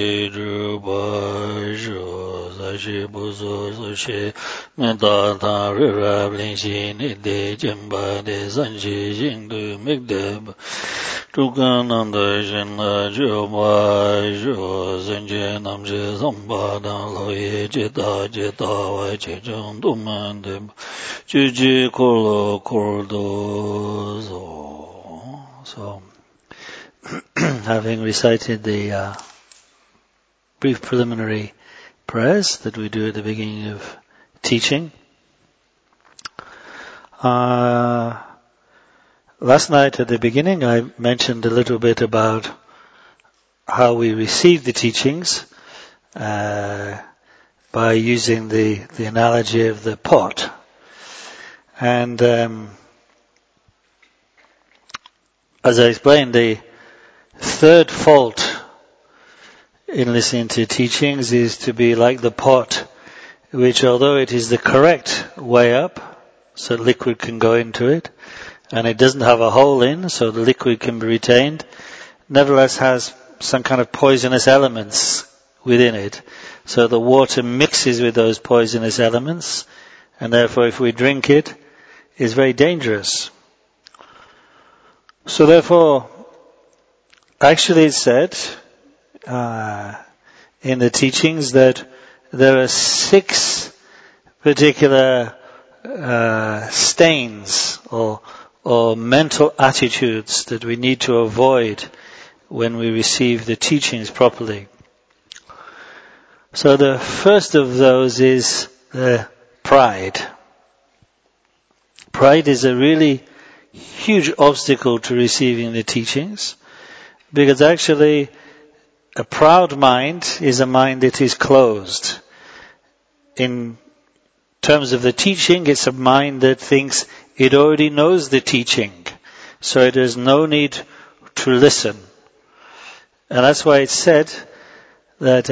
So, having recited the brief preliminary prayers that we do at the beginning of teaching, last night at the beginning I mentioned a little bit about how we receive the teachings by using the analogy of the pot. And as I explained, the third fault in listening to teachings is to be like the pot, which although it is the correct way up, so liquid can go into it, and it doesn't have a hole in, so the liquid can be retained, nevertheless has some kind of poisonous elements within it. So the water mixes with those poisonous elements, and therefore if we drink it, it's very dangerous. So therefore, actually it's said in the teachings that there are 6 particular stains or mental attitudes that we need to avoid when we receive the teachings properly. So the first of those is pride. Pride is a really huge obstacle to receiving the teachings, because actually a proud mind is a mind that is closed. In terms of the teaching, it's a mind that thinks it already knows the teaching, so it has no need to listen. And that's why it's said that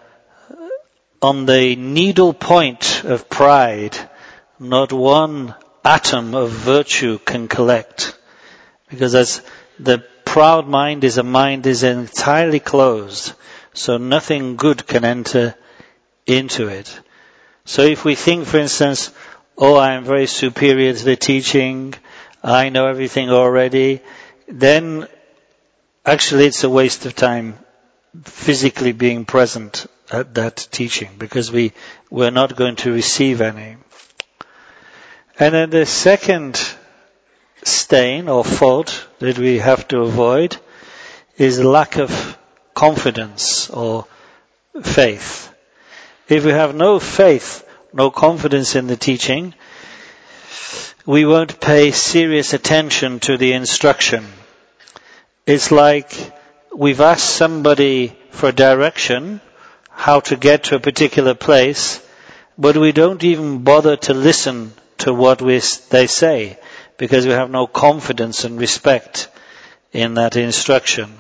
on the needle point of pride, not one atom of virtue can collect, because as the proud mind is a mind is entirely closed, so nothing good can enter into it. So if we think, for instance, I am very superior to the teaching, I know everything already, then actually it's a waste of time physically being present at that teaching, because we're not going to receive any. And then the second stain or fault that we have to avoid is lack of confidence or faith. If we have no faith, no confidence in the teaching, we won't pay serious attention to the instruction. It's like we've asked somebody for direction, how to get to a particular place, but we don't even bother to listen to what they say, because we have no confidence and respect in that instruction.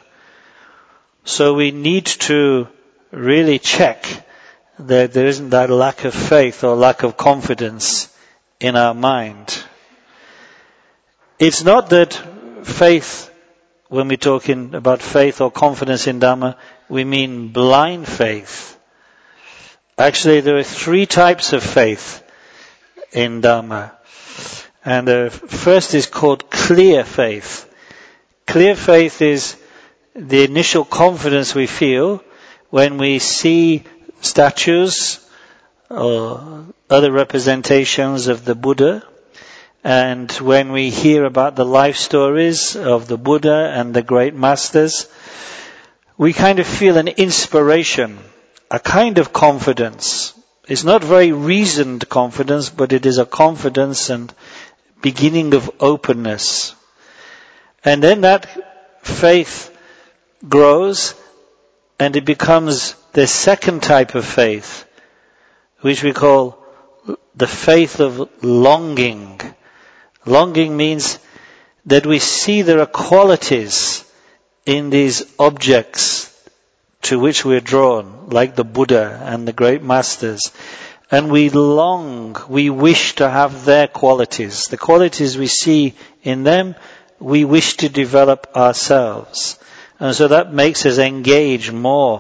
So we need to really check that there isn't that lack of faith or lack of confidence in our mind. It's not that faith, when we're talking about faith or confidence in Dhamma, we mean blind faith. Actually, there are 3 types of faith in Dhamma. And the first is called clear faith. Clear faith is the initial confidence we feel when we see statues or other representations of the Buddha, and when we hear about the life stories of the Buddha and the great masters, we kind of feel an inspiration, a kind of confidence. It's not very reasoned confidence, but it is a confidence and beginning of openness. And then that faith grows and it becomes the second type of faith, which we call the faith of longing. Longing means that we see there are qualities in these objects to which we're drawn, like the Buddha and the great masters. And we long, we wish to have their qualities. The qualities we see in them, we wish to develop ourselves. And so that makes us engage more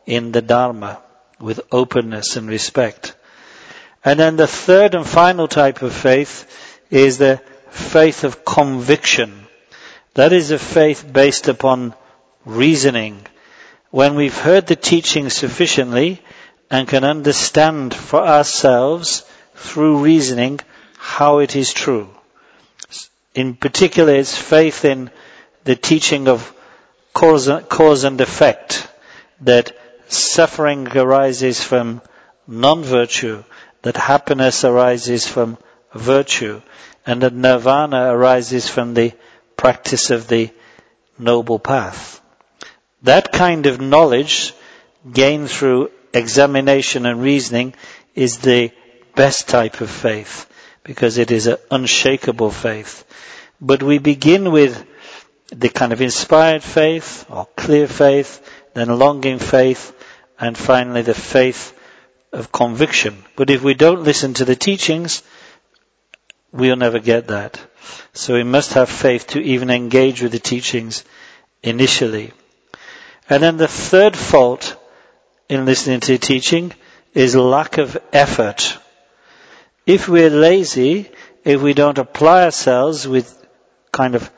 in the Dharma with openness and respect. And then the third and final type of faith is the faith of conviction. That is a faith based upon reasoning. When we've heard the teaching sufficiently and can understand for ourselves through reasoning how it is true. In particular, it's faith in the teaching of cause and effect, that suffering arises from non-virtue, that happiness arises from virtue, and that nirvana arises from the practice of the noble path. That kind of knowledge gained through examination and reasoning is the best type of faith, because it is an unshakable faith. But we begin with the kind of inspired faith, or clear faith, then longing faith, and finally the faith of conviction. But if we don't listen to the teachings, we'll never get that. So we must have faith to even engage with the teachings initially. And then the third fault in listening to the teaching is lack of effort. If we're lazy, if we don't apply ourselves with kind of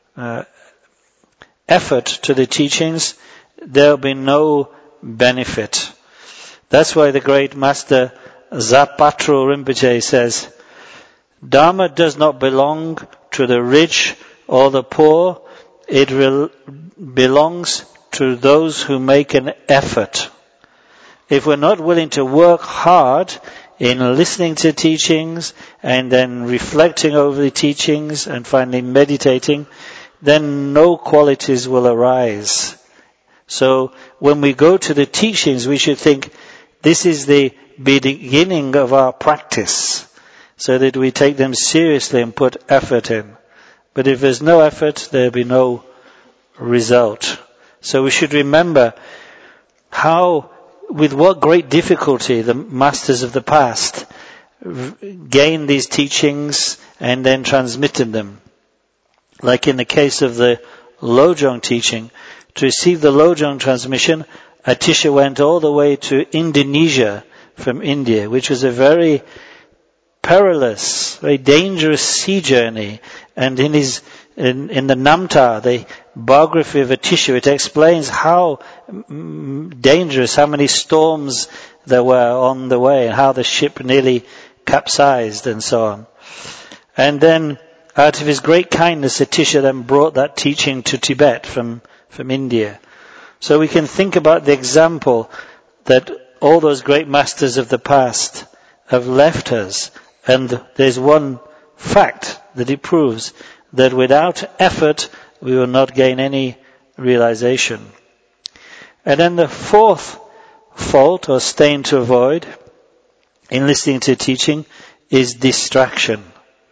effort to the teachings, there'll be no benefit. That's why the great master Zapatro Rinpoche says, Dharma does not belong to the rich or the poor. It belongs to those who make an effort. If we're not willing to work hard in listening to teachings and then reflecting over the teachings and finally meditating, then no qualities will arise. So when we go to the teachings, we should think this is the beginning of our practice, so that we take them seriously and put effort in. But if there's no effort, there'll be no result. So we should remember how, with what great difficulty the masters of the past gained these teachings and then transmitted them. Like in the case of the Lojong teaching, to receive the Lojong transmission, Atisha went all the way to Indonesia from India, which was a very perilous, very dangerous sea journey. And in the Namtar, the biography of Atisha, it explains how dangerous, how many storms there were on the way, and how the ship nearly capsized and so on. And then, out of his great kindness, Atisha then brought that teaching to Tibet from India. So we can think about the example that all those great masters of the past have left us. And there's one fact that it proves, that without effort we will not gain any realization. And then the fourth fault or stain to avoid in listening to teaching is distraction.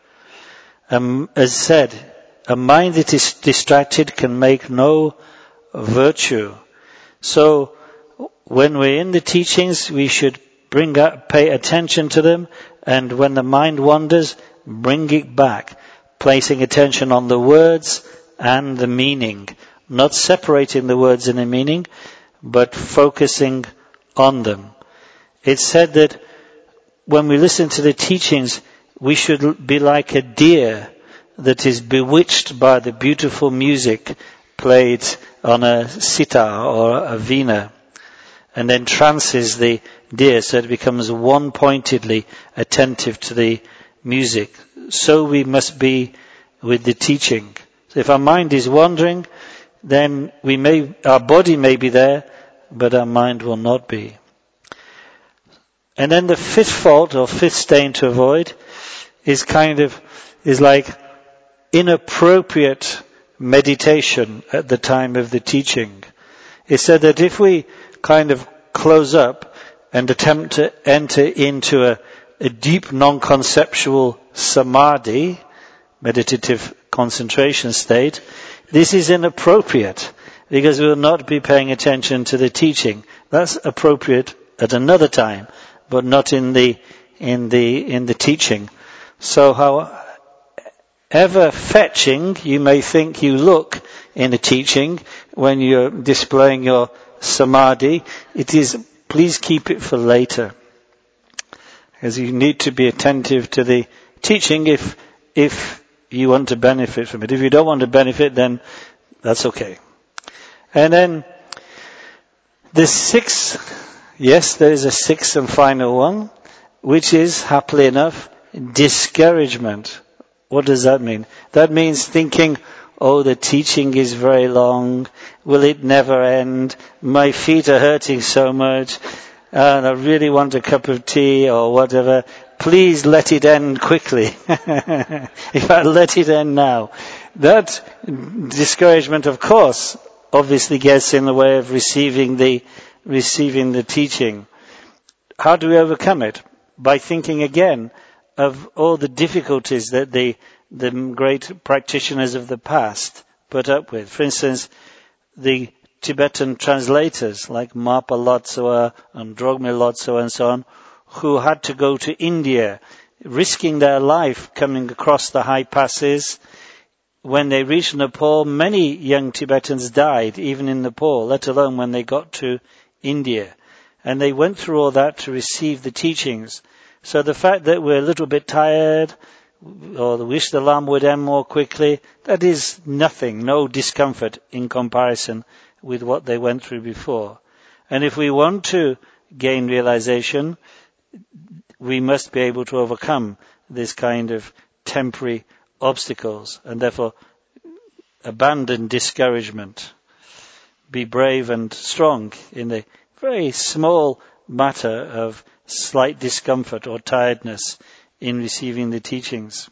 As said, a mind that is distracted can make no virtue. So when we're in the teachings, we should pay attention to them, and when the mind wanders, bring it back, placing attention on the words and the meaning, not separating the words and the meaning, but focusing on them. It's said that when we listen to the teachings, we should be like a deer that is bewitched by the beautiful music played on a sitar or a veena, and then trances the deer so it becomes one-pointedly attentive to the music. So we must be with the teaching. So if our mind is wandering, then our body may be there, but our mind will not be. And then the fifth fault or fifth stain to avoid is like inappropriate meditation at the time of the teaching. It's said that if we kind of close up and attempt to enter into a deep non-conceptual samadhi, meditative concentration state, this is inappropriate because we will not be paying attention to the teaching. That's appropriate at another time, but not in the teaching. So however fetching you may think you look in the teaching, when you're displaying your samadhi, it is, please keep it for later. Because you need to be attentive to the teaching if you want to benefit from it. If you don't want to benefit, then that's okay. And then the sixth, yes, there is a sixth and final one, which is, happily enough, discouragement. What does that mean? That means thinking, oh, the teaching is very long, will it never end? My feet are hurting so much, and I really want a cup of tea or whatever. Please let it end quickly. If I let it end now. That discouragement, of course, obviously gets in the way of receiving the teaching. How do we overcome it? By thinking again of all the difficulties that the great practitioners of the past put up with. For instance, the Tibetan translators like Marpa Lotsoa and Drogmi Lotsoa and so on, who had to go to India, risking their life coming across the high passes. When they reached Nepal, many young Tibetans died, even in Nepal, let alone when they got to India. And they went through all that to receive the teachings. So the fact that we're a little bit tired, or wish the Lama would end more quickly, that is nothing, no discomfort in comparison with what they went through before. And if we want to gain realization, we must be able to overcome this kind of temporary obstacles and therefore abandon discouragement. Be brave and strong in the very small matter of slight discomfort or tiredness in receiving the teachings.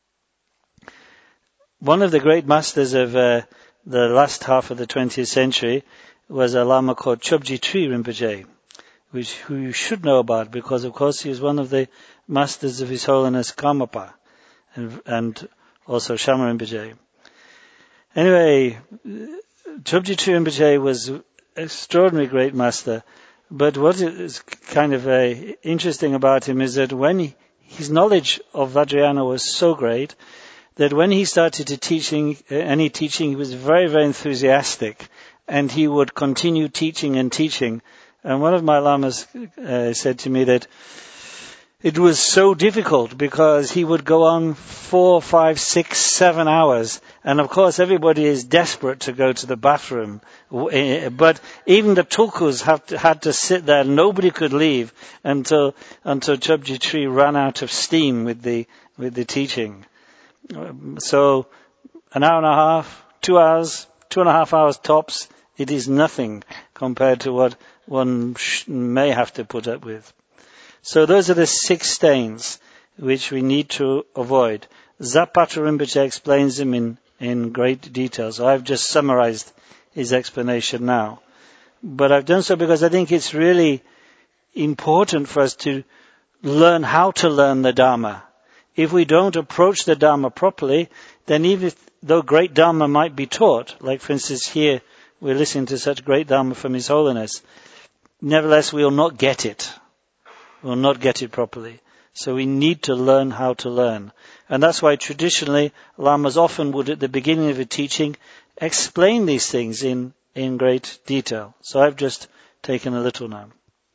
One of the great masters of the last half of the 20th century was a Lama called Chobji Tree Rinpoche, who you should know about because, of course, he was one of the masters of His Holiness Karmapa and also Shama Rinpoche. Anyway, Chobji Tree Rinpoche was an extraordinary great master, but what is kind of interesting about him is that when his knowledge of Vajrayana was so great that when he started to any teaching, he was very, very enthusiastic, and he would continue teaching and teaching. And one of my lamas said to me that it was so difficult because he would go on 4, 5, 6, 7 hours. And of course everybody is desperate to go to the bathroom. But even the tulkus had to sit there. Nobody could leave until Chobji Tree ran out of steam with the teaching. So an hour and a half, 2 hours, 2.5 hours tops, it is nothing compared to what one may have to put up with. So those are the 6 stains which we need to avoid. Zapata Rinpoche explains them in great detail. So I've just summarized his explanation now. But I've done so because I think it's really important for us to learn how to learn the Dharma. If we don't approach the Dharma properly, then even though great Dharma might be taught, like for instance here we're listening to such great Dharma from His Holiness, nevertheless we will not get it. We will not get it properly. So we need to learn how to learn. And that's why traditionally Lamas often would at the beginning of a teaching explain these things in great detail. So I've just taken a little now.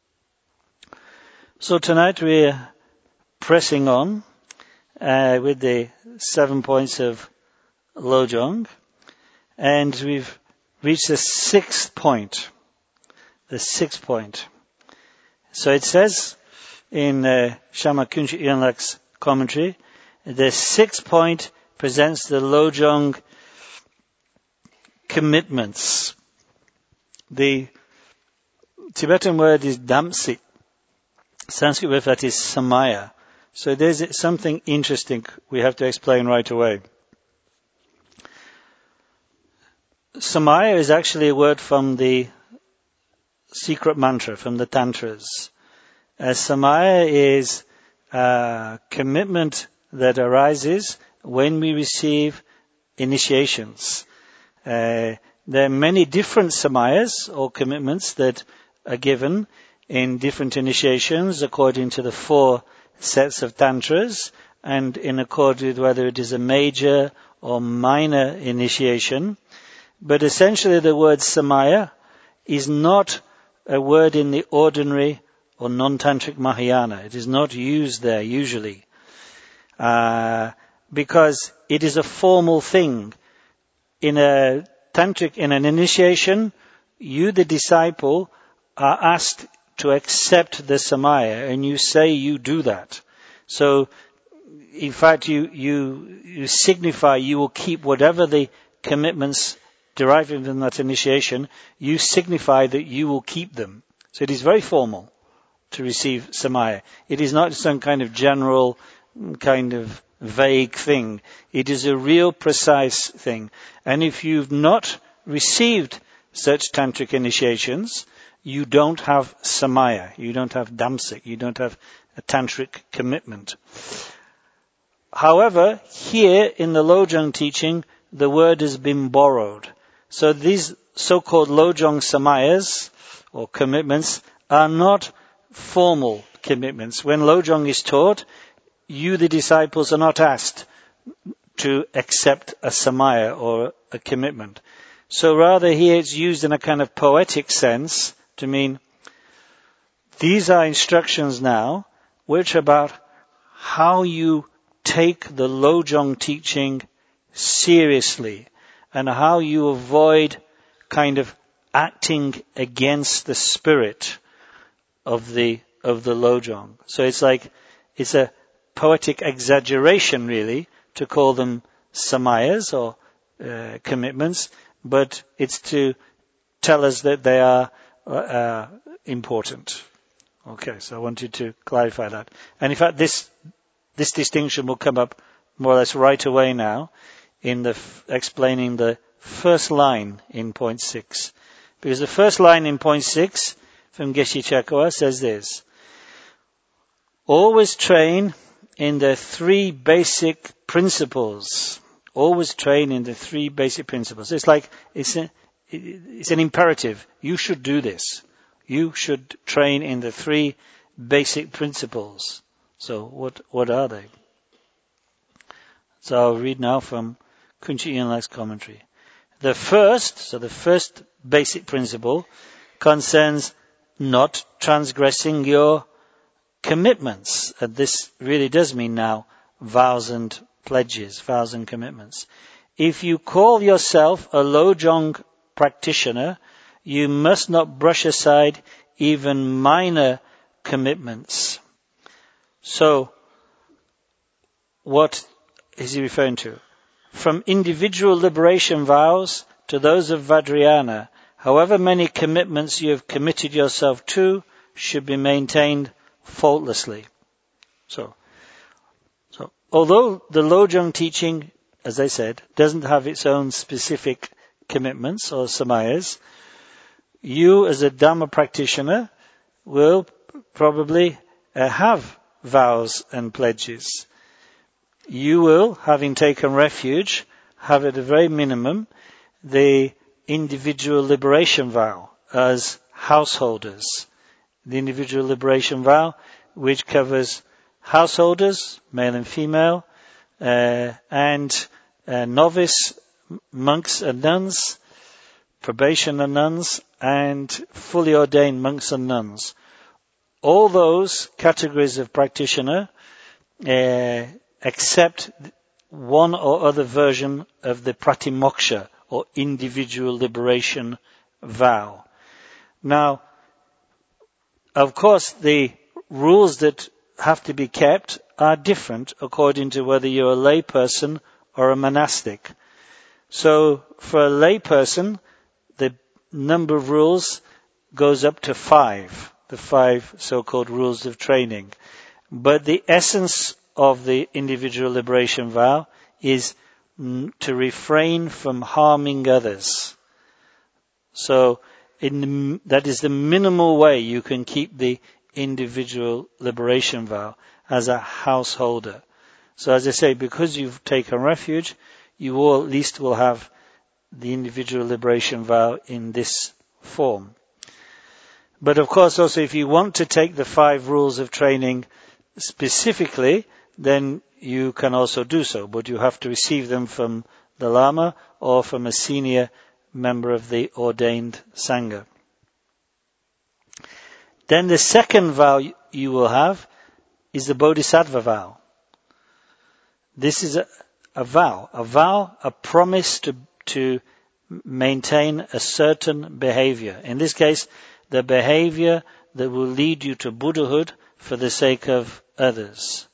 So tonight we're pressing on with the 7 points of Lojong, and we've reached the 6th point. The 6th point. So it says in Shama Kunchi Yonlak's commentary, the 6th point presents the Lojong commitments. The Tibetan word is damsi. Sanskrit word for that is samaya. So there's something interesting we have to explain right away. Samaya is actually a word from the secret mantra, from the Tantras. Samaya is a commitment that arises when we receive initiations. There are many different samayas or commitments that are given in different initiations according to the 4 sets of tantras and in accord with whether it is a major or minor initiation. But essentially the word samaya is not a word in the ordinary or non-tantric Mahayana. It is not used there usually. Because it is a formal thing. In an initiation, you, the disciple, are asked to accept the samaya, and you say you do that. So, in fact, you signify you will keep whatever the commitments deriving from that initiation, you signify that you will keep them. So it is very formal to receive samaya. It is not some kind of general, kind of vague thing. It is a real precise thing. And if you've not received such tantric initiations, you don't have samaya, you don't have damsik, you don't have a tantric commitment. However, here in the Lojong teaching, the word has been borrowed. So these so-called Lojong samayas, or commitments, are not formal commitments. When Lojong is taught, you, the disciples, are not asked to accept a samaya or a commitment. So rather here it's used in a kind of poetic sense to mean these are instructions now which are about how you take the Lojong teaching seriously and how you avoid kind of acting against the spirit of the Lojong. So it's a poetic exaggeration really to call them samayas or commitments, but it's to tell us that they are important. Okay, so I wanted to clarify that. And in fact, this distinction will come up more or less right away now in the explaining the first line in point 6. Because the first line in point 6 from Geshe Chakwa says this: always train in the 3 basic principles. Always train in the 3 basic principles. It's like, it's an imperative. You should do this. You should train in the 3 basic principles. So what are they? So I'll read now from Kunchi Yinlak's commentary. The first basic principle concerns not transgressing your commitments. And this really does mean now vows and pledges, vows and commitments. If you call yourself a Lojong practitioner, you must not brush aside even minor commitments. So, what is he referring to? From individual liberation vows to those of Vajrayana, however many commitments you have committed yourself to should be maintained faultlessly. So although the Lojong teaching, as I said, doesn't have its own specific commitments or samayas, you as a Dhamma practitioner will probably have vows and pledges. You will, having taken refuge, have at a very minimum the individual liberation vow as householders. The individual liberation vow, which covers householders, male and female, and novice monks and nuns, probationer nuns, and fully ordained monks and nuns. All those categories of practitioner accept one or other version of the pratimoksha, or individual liberation vow. Now, of course, the rules that have to be kept are different according to whether you're a lay person or a monastic. So, for a lay person, the number of rules goes up to 5, the 5 so-called rules of training. But the essence of the individual liberation vow is to refrain from harming others. So that is the minimal way you can keep the individual liberation vow as a householder. So as I say, because you've taken refuge, you all at least will have the individual liberation vow in this form. But of course also if you want to take the 5 rules of training specifically, then you can also do so, but you have to receive them from the Lama or from a senior member of the ordained Sangha. Then the second vow you will have is the Bodhisattva vow. This is a vow, a promise to maintain a certain behavior. In this case, the behavior that will lead you to Buddhahood for the sake of others.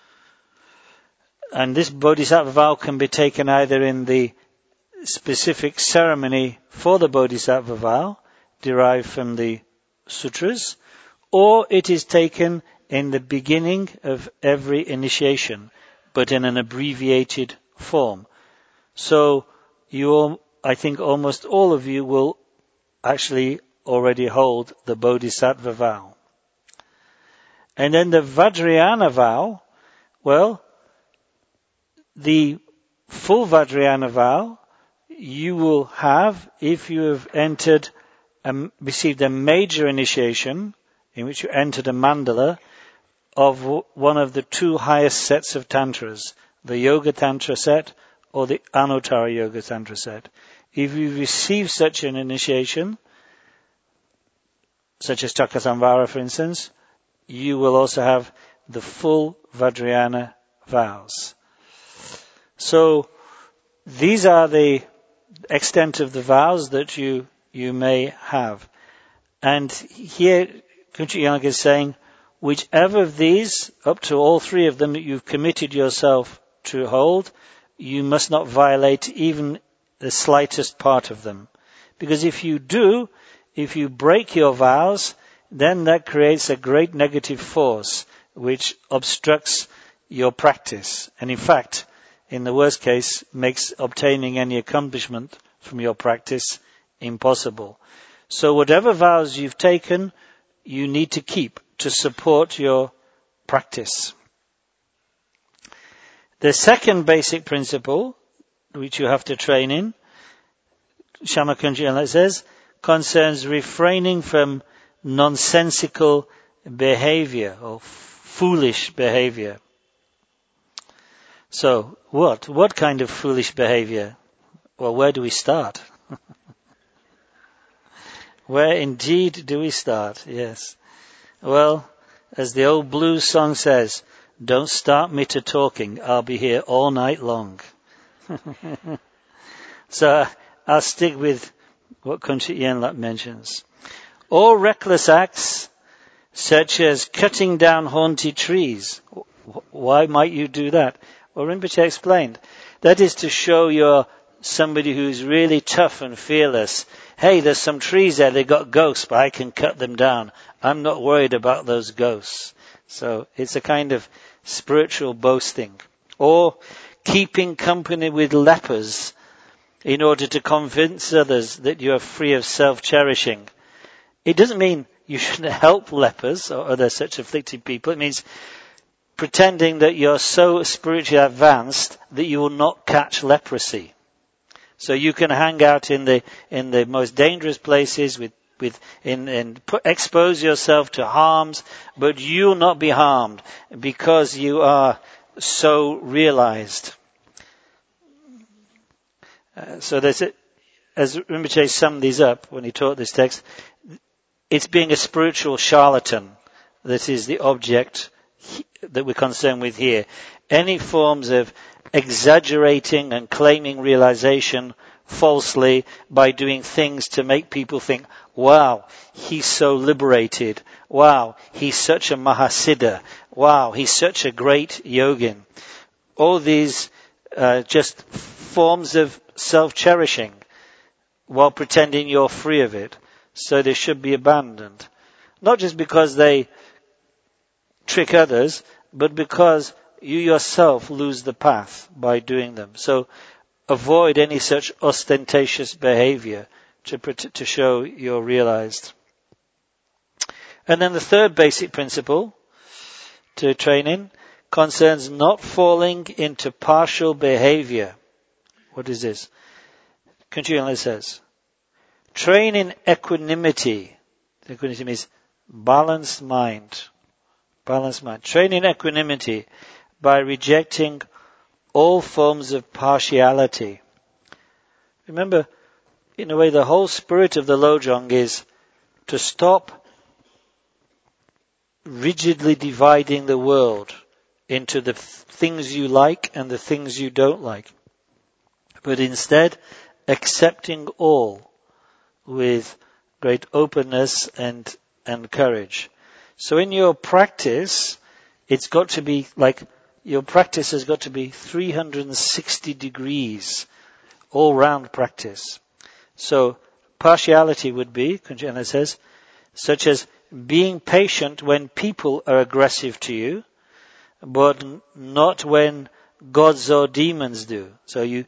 And this Bodhisattva vow can be taken either in the specific ceremony for the Bodhisattva vow, derived from the sutras, or it is taken in the beginning of every initiation, but in an abbreviated form. So I think almost all of you will actually already hold the Bodhisattva vow. And then the Vajrayana vow, well, the full Vajrayana vow you will have if you have received a major initiation in which you entered a mandala of one of the two highest sets of tantras, the Yoga Tantra set or the Anuttara Yoga Tantra set. If you receive such an initiation, such as Chakkasamvara, for instance, you will also have the full Vajrayana vows. So these are the extent of the vows that you may have. And here Kunchuk Yalnga is saying, whichever of these, up to all three of them that you've committed yourself to hold, you must not violate even the slightest part of them. Because if you do, if you break your vows, then that creates a great negative force which obstructs your practice. And in fact, in the worst case, makes obtaining any accomplishment from your practice impossible. So whatever vows you've taken, you need to keep to support your practice. The second basic principle, which you have to train in, Shama Kunchuk Yalnga says, concerns refraining from nonsensical behavior or foolish behavior. So, what kind of foolish behavior? Well, where do we start? Where indeed do we start? Yes. Well, as the old blues song says, don't start me to talking, I'll be here all night long. So, I'll stick with what Kunchuk Yalnga mentions. All reckless acts, such as cutting down haunted trees. Why might you do that? Well, Rinpoche explained. That is to show you're somebody who's really tough and fearless. Hey, there's some trees there, they've got ghosts, but I can cut them down. I'm not worried about those ghosts. So it's a kind of spiritual boasting. Or keeping company with lepers in order to convince others that you are free of self-cherishing. It doesn't mean you shouldn't help lepers or other such afflicted people. It means pretending that you're so spiritually advanced that you will not catch leprosy. So you can hang out in the most dangerous places expose yourself to harms, but you'll not be harmed because you are so realized. So there's as Rinpoche summed these up when he taught this text, it's being a spiritual charlatan that is the object that we're concerned with here. Any forms of exaggerating and claiming realization falsely by doing things to make people think, wow, he's so liberated. Wow, he's such a Mahasiddha. Wow, he's such a great yogin. All these just forms of self-cherishing while pretending you're free of it. So they should be abandoned. Not just because they trick others, but because you yourself lose the path by doing them. So avoid any such ostentatious behavior to show you're realized. And then the third basic principle to train in concerns not falling into partial behavior. What is this? Kunchuk Yalnga says, train in equanimity. Equanimity means balanced mind. Balanced mind. Train in equanimity by rejecting all forms of partiality. Remember, in a way, the whole spirit of the Lojong is to stop rigidly dividing the world into the things you like and the things you don't like, but instead accepting all with great openness and courage. So in your practice, it's got to be like, your practice has got to be 360 degrees, all-round practice. So partiality would be, Kunjana says, such as being patient when people are aggressive to you, but not when gods or demons do. So you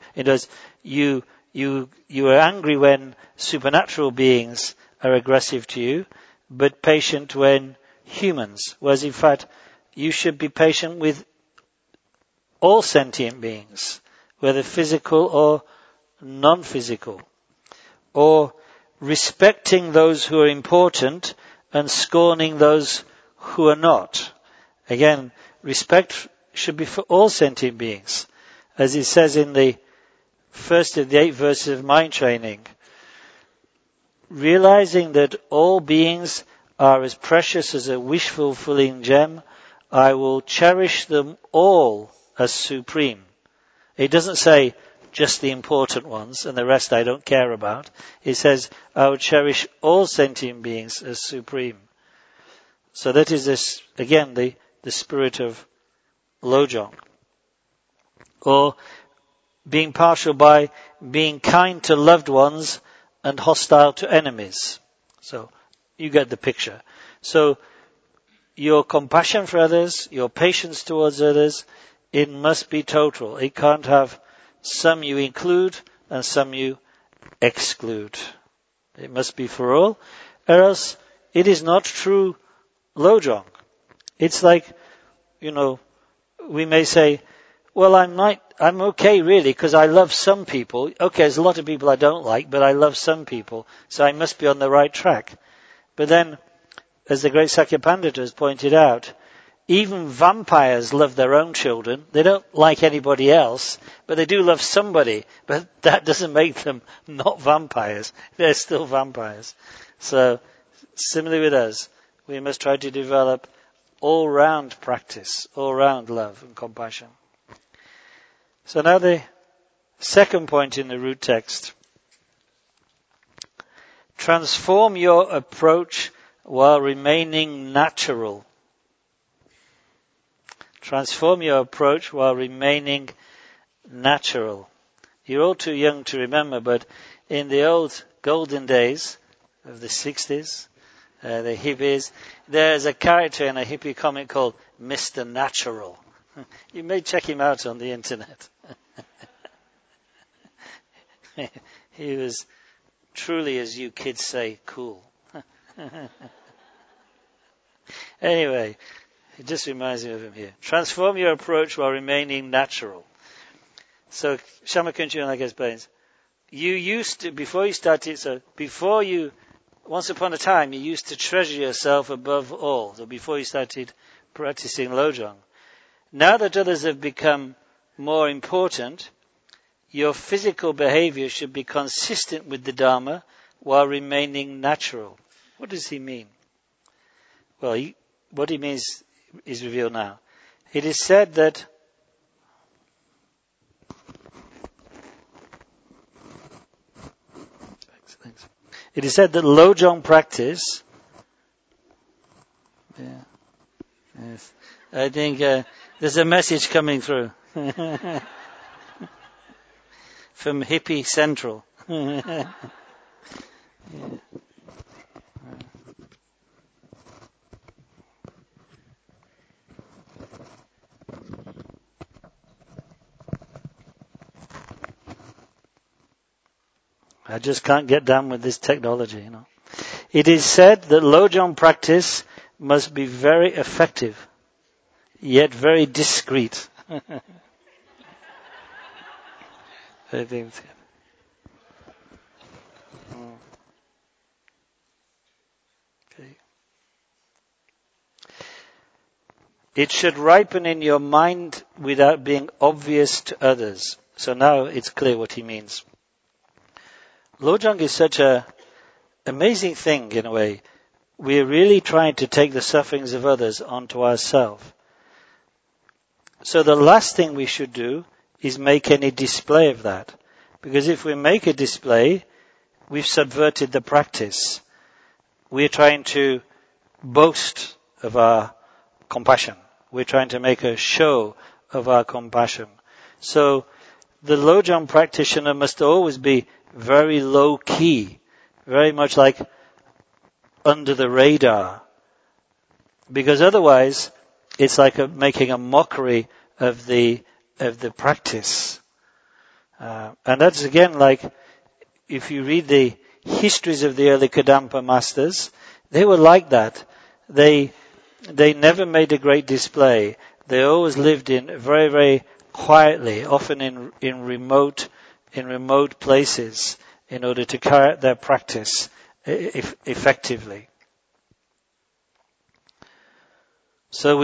are angry when supernatural beings are aggressive to you, but patient when humans. Whereas in fact, you should be patient with all sentient beings, whether physical or non-physical. Or respecting those who are important and scorning those who are not. Again, respect should be for all sentient beings. As it says in the first of the 8 verses of mind training, realizing that all beings are as precious as a wish-fulfilling gem, I will cherish them all as supreme. It doesn't say just the important ones and the rest I don't care about. It says, I will cherish all sentient beings as supreme. So that is this, again, the spirit of Lojong. Or being partial by being kind to loved ones and hostile to enemies. So you get the picture. So your compassion for others, your patience towards others, it must be total. It can't have some you include and some you exclude. It must be for all, or else it is not true Lojong. It's like, we may say, well, I'm okay really because I love some people. Okay, there's a lot of people I don't like, but I love some people, so I must be on the right track. But then, as the great Sakya Pandita has pointed out, even vampires love their own children. They don't like anybody else, but they do love somebody. But that doesn't make them not vampires. They're still vampires. So, similarly with us, we must try to develop all-round practice, all-round love and compassion. So now the second point in the root text. Transform your approach while remaining natural. Transform your approach while remaining natural. You're all too young to remember, but in the old golden days of the 60s, the hippies, there's a character in a hippie comic called Mr. Natural. You may check him out on the internet. He was truly, as you kids say, cool. Anyway, it just reminds me of him here. Transform your approach while remaining natural. So, Shamakunchana explains, you used to, once upon a time, you used to treasure yourself above all. So before you started practicing Lojong. Now that others have become more important, your physical behavior should be consistent with the Dharma while remaining natural. What does he mean? Well, what he means is revealed now. It is said that Lojong practice. Yes, I think there's a message coming through from Hippie Central. Yeah. I just can't get down with this technology, It is said that Lojong practice must be very effective, yet very discreet. I think. Okay. It should ripen in your mind without being obvious to others. So now it's clear what he means. Lojong is such a amazing thing in a way. We're really trying to take the sufferings of others onto ourselves. So the last thing we should do is make any display of that. Because if we make a display, we've subverted the practice. We're trying to boast of our compassion. We're trying to make a show of our compassion. So the Lojong practitioner must always be very low key, very much like under the radar. Because otherwise, it's like making a mockery of the practice. And that's again like, if you read the histories of the early Kadampa masters, they were like that. They never made a great display. They always lived in very, very quietly, often in remote places, in order to carry out their practice effectively. So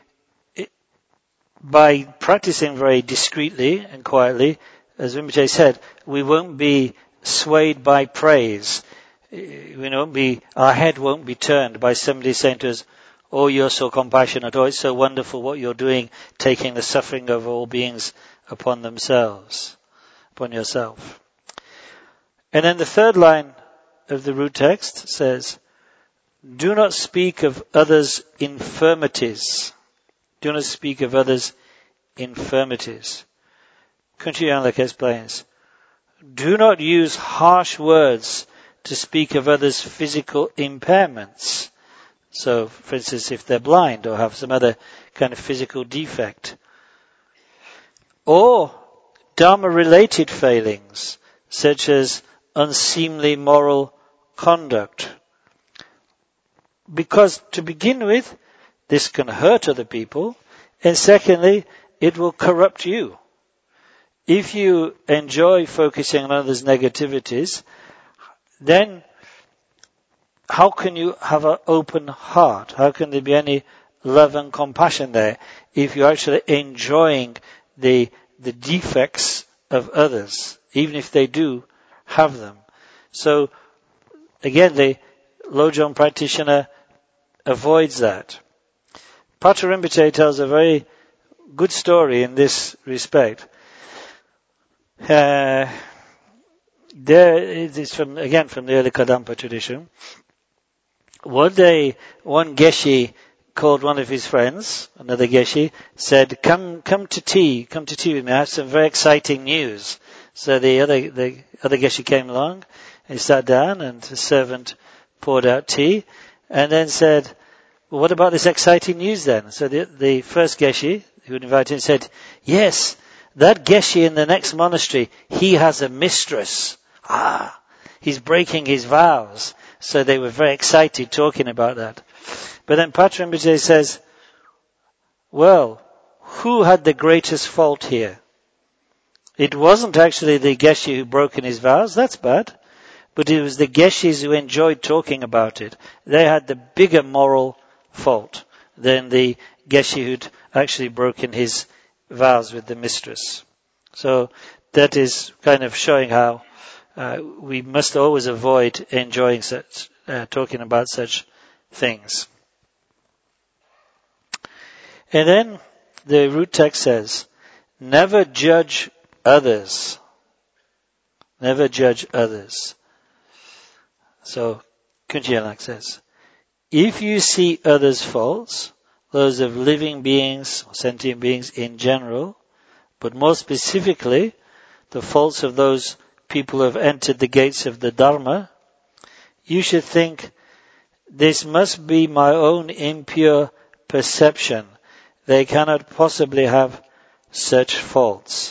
by practicing very discreetly and quietly, as Rinpoche said, we won't be swayed by praise. Our head won't be turned by somebody saying to us, "Oh, you're so compassionate. Oh, it's so wonderful what you're doing, taking the suffering of all beings upon yourself." And then the third line of the root text says, "Do not speak of others' infirmities." Do not speak of others' infirmities. Kunti Yanlek explains, "Do not use harsh words to speak of others' physical impairments." So, for instance, if they're blind or have some other kind of physical defect. Or Dharma-related failings, such as unseemly moral conduct. Because to begin with, this can hurt other people, and secondly, it will corrupt you. If you enjoy focusing on others' negativities, then how can you have an open heart? How can there be any love and compassion there if you're actually enjoying the defects of others, even if they do have them? So, again, the Lojong practitioner avoids that. Patrul Rinpoche tells a very good story in this respect. There it is from the early Kadampa tradition. One day, one Geshe called one of his friends, another Geshe, said, come to tea with me, I have some very exciting news. So the other Geshe came along, and he sat down, and the servant poured out tea, and then said, "Well, what about this exciting news then?" So the first Geshe, who had invited him, said, "Yes, that Geshe in the next monastery, he has a mistress. He's breaking his vows." So they were very excited talking about that. But then Patrul Rinpoche says, "Well, who had the greatest fault here? It wasn't actually the Geshe who broken his vows, that's bad. But it was the Geshes who enjoyed talking about it. They had the bigger moral fault than the Geshe who'd actually broken his vows with the mistress." So that is kind of showing how we must always avoid enjoying talking about such things. And then the root text says, "Never judge others." Never judge others. So Kunti Yanlek says, "If you see others' faults, those of living beings, or sentient beings in general, but more specifically, the faults of those people who have entered the gates of the Dharma, you should think, this must be my own impure perception. They cannot possibly have such faults."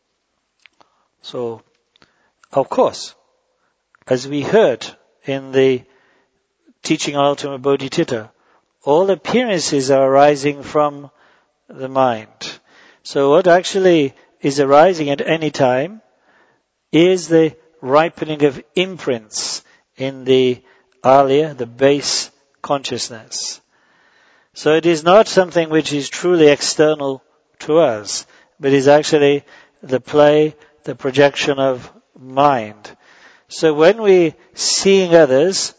So, of course, as we heard in the teaching on Ultimate Bodhicitta, all appearances are arising from the mind. So what actually is arising at any time is the ripening of imprints in the alaya, the base consciousness. So it is not something which is truly external to us, but is actually the play, the projection of mind. So when we're seeing others,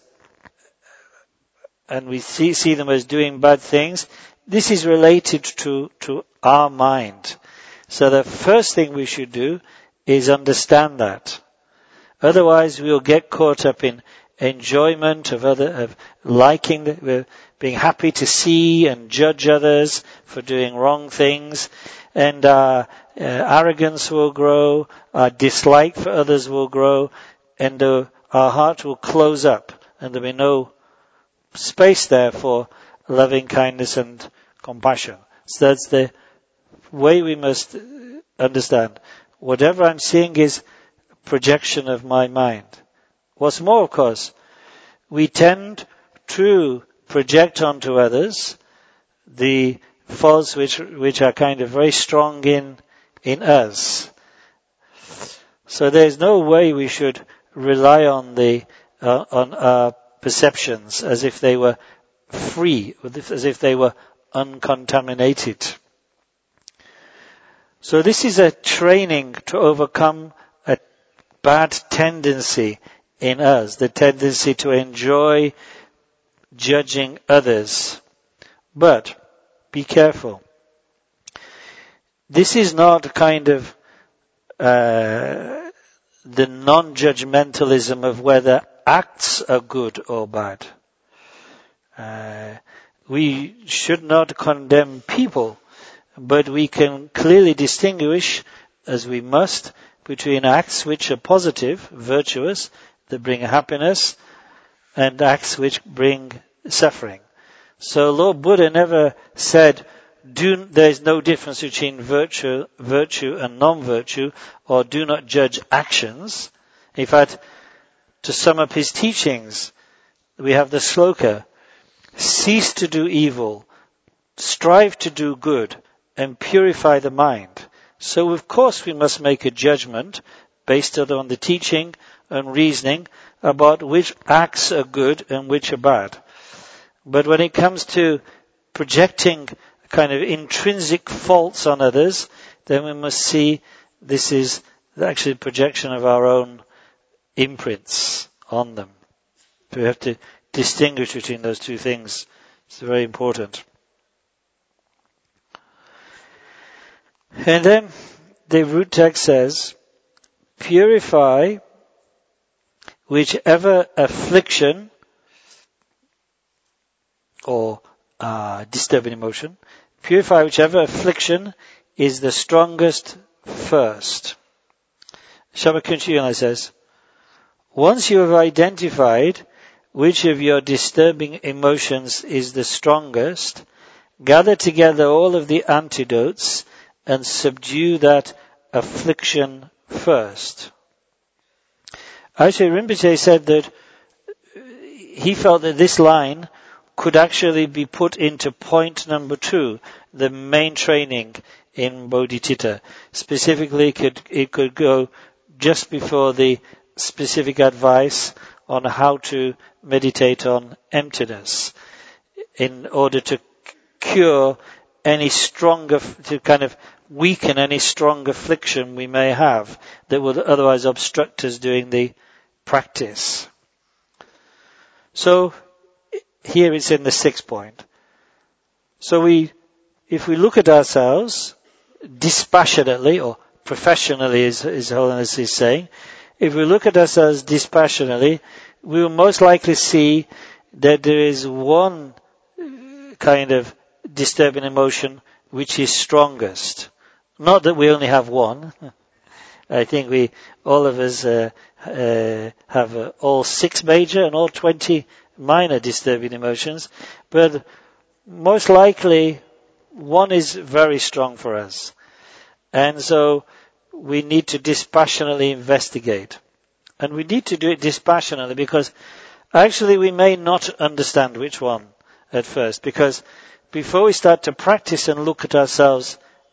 and we see them as doing bad things, this is related to our mind. So the first thing we should do is understand that. Otherwise we'll get caught up in enjoyment of liking, being happy to see and judge others for doing wrong things, and our arrogance will grow, our dislike for others will grow, and our heart will close up, and there'll be no space there for loving kindness and compassion. So that's the way we must understand. Whatever I'm seeing is a projection of my mind. What's more, of course, we tend to project onto others the faults which are kind of very strong in us. So there's no way we should rely on on our perceptions as if they were free, as if they were uncontaminated. So this is a training to overcome a bad tendency in us, the tendency to enjoy judging others. But be careful. This is not kind of the non-judgmentalism of whether acts are good or bad. We should not condemn people, but we can clearly distinguish, as we must, between acts which are positive, virtuous, that bring happiness, and acts which bring suffering. So Lord Buddha never said, there is no difference between virtue and non-virtue, or do not judge actions. In fact, to sum up his teachings, we have the sloka, cease to do evil, strive to do good, and purify the mind. So of course we must make a judgment based on the teaching and reasoning about which acts are good and which are bad. But when it comes to projecting kind of intrinsic faults on others, then we must see this is actually a projection of our own imprints on them. We have to distinguish between those two things. It's very important. And then the root text says, purify whichever affliction or disturbing emotion, purify whichever affliction is the strongest first. Shamakunti Yonai says, once you have identified which of your disturbing emotions is the strongest, gather together all of the antidotes and subdue that affliction first. Actually, Rinpoche said that he felt that this line could actually be put into point number 2, the main training in Bodhicitta. Specifically, it could go just before the specific advice on how to meditate on emptiness in order to cure any stronger, to kind of weaken any strong affliction we may have that would otherwise obstruct us doing the practice. So here it's in the 6th point. So if we look at ourselves dispassionately or professionally, as His Holiness is saying, if we look at ourselves dispassionately, we will most likely see that there is one kind of disturbing emotion which is strongest. Not that we only have one. I think all of us have all 6 major and all 20 minor disturbing emotions, but most likely one is very strong for us. And so we need to dispassionately investigate. And we need to do it dispassionately because actually we may not understand which one at first, because before we start to practice and look at ourselves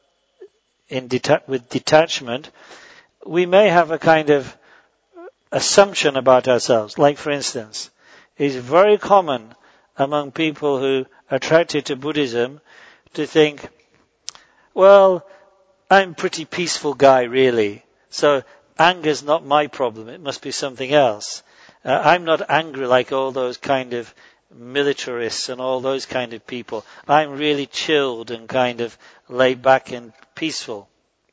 with detachment, we may have a kind of assumption about ourselves. Like, for instance, it's very common among people who are attracted to Buddhism to think, well, I'm a pretty peaceful guy, really. So Anger's not my problem. It must be something else. I'm not angry like all those kind of militarists and all those kind of people. I'm really chilled and kind of laid back and peaceful.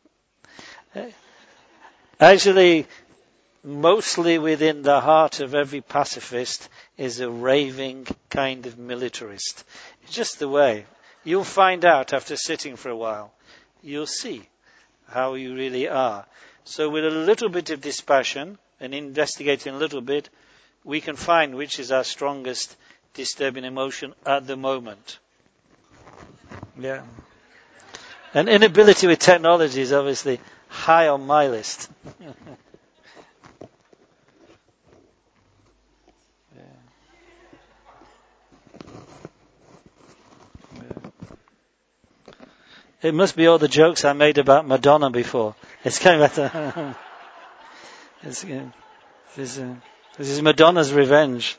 Actually, mostly within the heart of every pacifist is a raving kind of militarist. It's just the way. You'll find out after sitting for a while. You'll see how you really are. So with a little bit of dispassion and investigating a little bit, we can find which is our strongest disturbing emotion at the moment. Yeah. And inability with technology is obviously high on my list. It must be all the jokes I made about Madonna before. It's kind of like this is Madonna's revenge.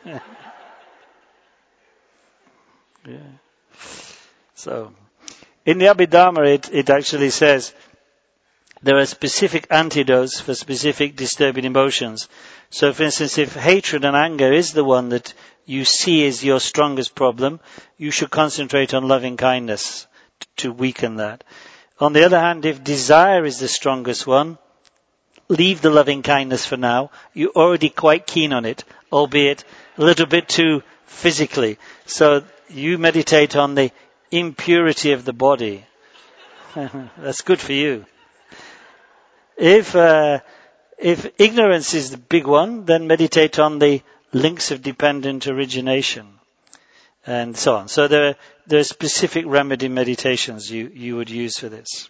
Yeah. So, in the Abhidharma, it actually says there are specific antidotes for specific disturbing emotions. So, for instance, if hatred and anger is the one that you see as your strongest problem, you should concentrate on loving kindness to weaken that. On the other hand, if desire is the strongest one, leave the loving kindness for now. You're already quite keen on it, albeit a little bit too physically. So you meditate on the impurity of the body. That's good for you. If ignorance is the big one, then meditate on the links of dependent origination, and so on. So there are specific remedy meditations you would use for this.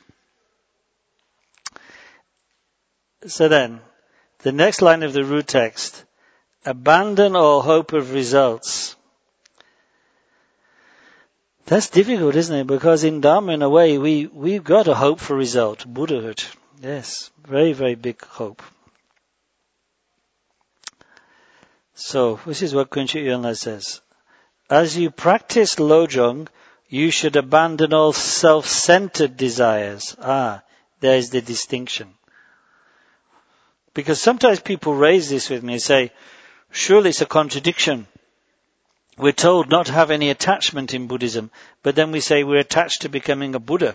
So then, the next line of the root text, abandon all hope of results. That's difficult, isn't it? Because in Dharma, in a way, we've got a hope for result, Buddhahood. Yes, very, very big hope. So, this is what Kunchi Yonla says. As you practice Lojong, you should abandon all self-centered desires. There's the distinction. Because sometimes people raise this with me and say, surely it's a contradiction. We're told not to have any attachment in Buddhism, but then we say we're attached to becoming a Buddha.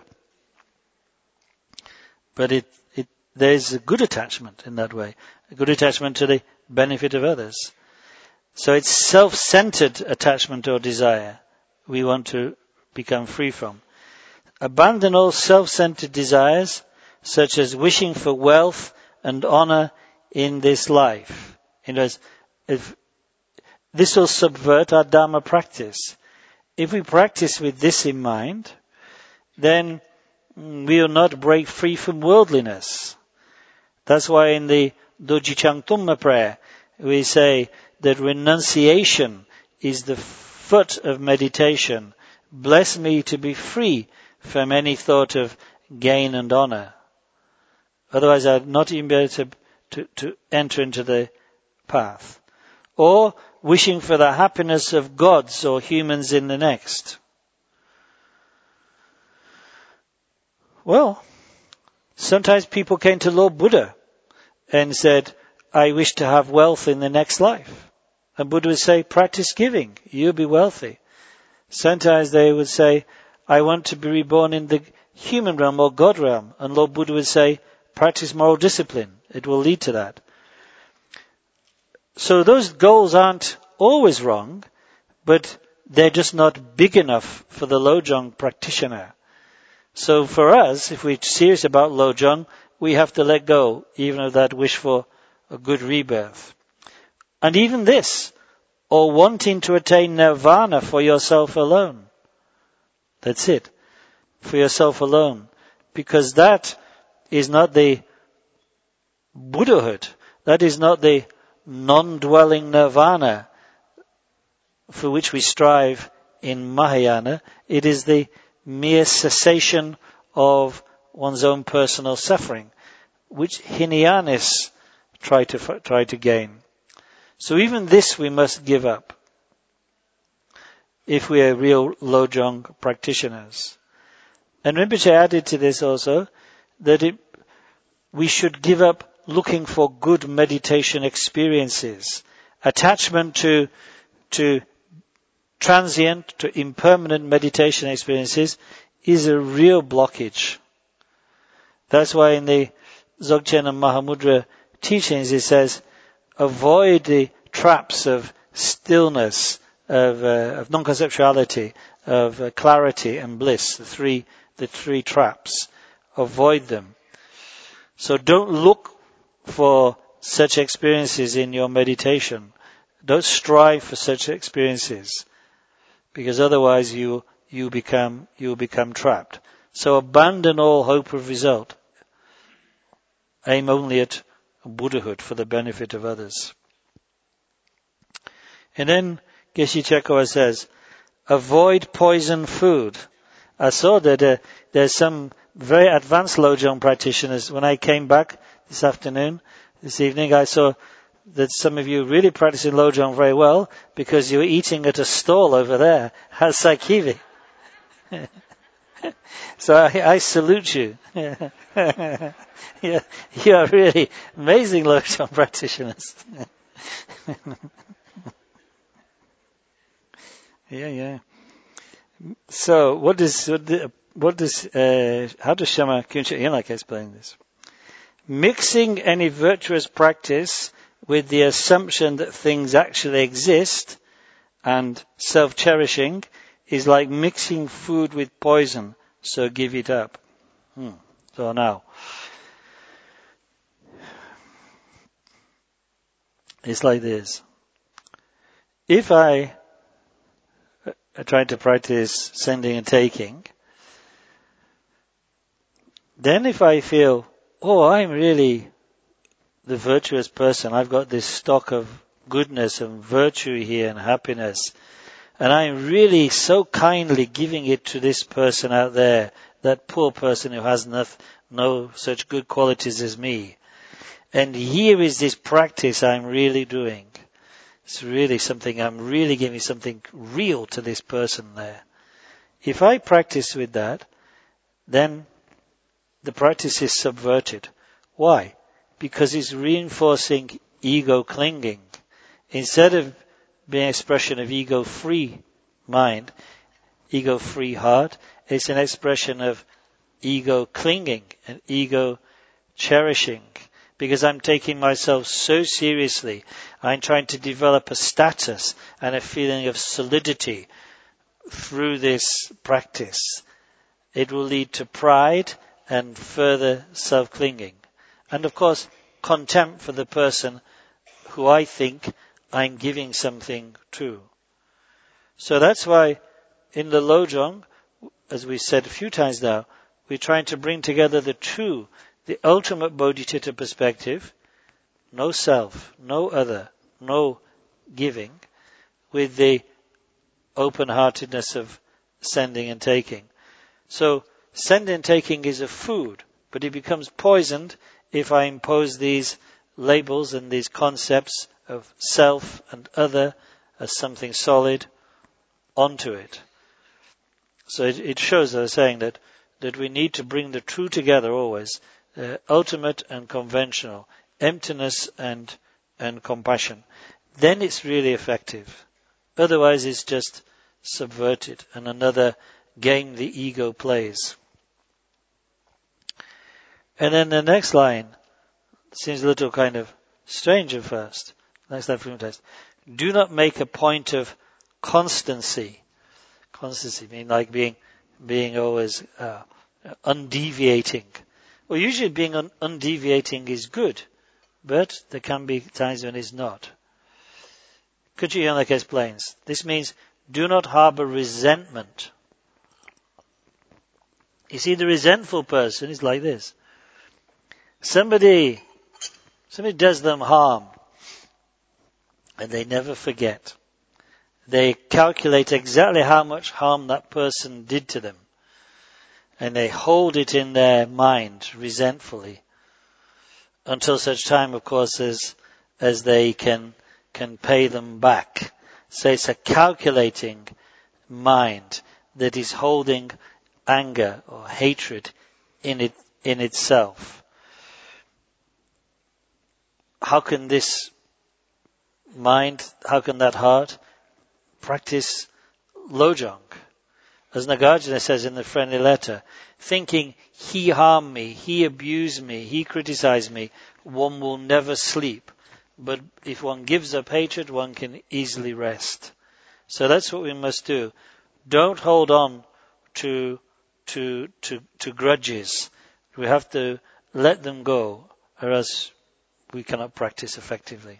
But there's a good attachment in that way, a good attachment to the benefit of others. So it's self-centered attachment or desire we want to become free from. Abandon all self-centered desires, such as wishing for wealth and honor in this life. If this will subvert our Dharma practice. If we practice with this in mind, then we will not break free from worldliness. That's why in the Dojichang Tumma prayer, we say that renunciation is the foot of meditation. Bless me to be free from any thought of gain and honor. Otherwise I'd not even be able to enter into the path. Or wishing for the happiness of gods or humans in the next. Well, sometimes people came to Lord Buddha and said, I wish to have wealth in the next life. And Buddha would say, practice giving, you'll be wealthy. Sometimes they would say, I want to be reborn in the human realm or God realm. And Lord Buddha would say, practice moral discipline. It will lead to that. So those goals aren't always wrong, but they're just not big enough for the Lojong practitioner. So for us, if we're serious about Lojong, we have to let go even of that wish for a good rebirth. And even this, or wanting to attain nirvana for yourself alone. That's it. For yourself alone. Because that is not the Buddhahood. That is not the non-dwelling nirvana for which we strive in Mahayana. It is the mere cessation of one's own personal suffering, which Hinayanists try to gain. So even this we must give up if we are real Lojong practitioners. And Rinpoche added to this also that we should give up looking for good meditation experiences. Attachment to transient, to impermanent meditation experiences is a real blockage. That's why in the Dzogchen and Mahamudra teachings it says, avoid the traps of stillness, of non-conceptuality, of clarity and bliss, the three traps. Avoid them. So don't look for such experiences in your meditation. Don't strive for such experiences, because otherwise you become trapped. So abandon all hope of result. Aim only at Buddhahood for the benefit of others. And then Geshe Chekawa says, avoid poison food. I saw that there's some very advanced Lojong practitioners. When I came back this evening, I saw that some of you really practicing Lojong very well because you were eating at a stall over there, Saikivi. So I salute you. Yeah, you are really amazing Lojong practitioners. Yeah. So how does Shama Kyunchen Yenlak explain this? Mixing any virtuous practice with the assumption that things actually exist and self-cherishing is like mixing food with poison, so give it up. So now, it's like this. If I try to practice sending and taking, then if I feel, I'm really the virtuous person, I've got this stock of goodness and virtue here and happiness, and I'm really so kindly giving it to this person out there, that poor person who has no such good qualities as me. And here is this practice I'm really doing. It's really something, I'm really giving something real to this person there. If I practice with that, then the practice is subverted. Why? Because it's reinforcing ego clinging. Instead of being an expression of ego-free mind, ego-free heart, it's an expression of ego clinging and ego cherishing. Because I'm taking myself so seriously, I'm trying to develop a status and a feeling of solidity through this practice. It will lead to pride and further self-clinging. And of course, contempt for the person who I think I'm giving something to. So that's why in the Lojong, as we said a few times now, we're trying to bring together the two, the ultimate bodhicitta perspective, no self, no other, no giving, with the open-heartedness of sending and taking. So sending and taking is a food, but it becomes poisoned if I impose these labels and these concepts of self and other as something solid onto it. So it shows, I was saying, that we need to bring the two together always, ultimate and conventional, emptiness and compassion. Then it's really effective. Otherwise it's just subverted and another game the ego plays. And then the next line seems a little kind of strange at first. Next line from the text. Do not make a point of constancy. Constancy means like being always undeviating. Well, usually being undeviating is good, but there can be times when it's not. Kyunchen Yenlak explains, this means do not harbor resentment. You see, the resentful person is like this. Somebody does them harm, and they never forget. They calculate exactly how much harm that person did to them, and they hold it in their mind resentfully until such time, of course, as they can pay them back. So it's a calculating mind that is holding anger or hatred in itself. how can this mind, how can that heart practice lojong? As Nagarjuna says in the friendly letter, thinking he harmed me, he abused me, he criticized me, one will never sleep. But if one gives up hatred, one can easily rest. So that's what we must do. Don't hold on to grudges. We have to let them go, or else we cannot practice effectively.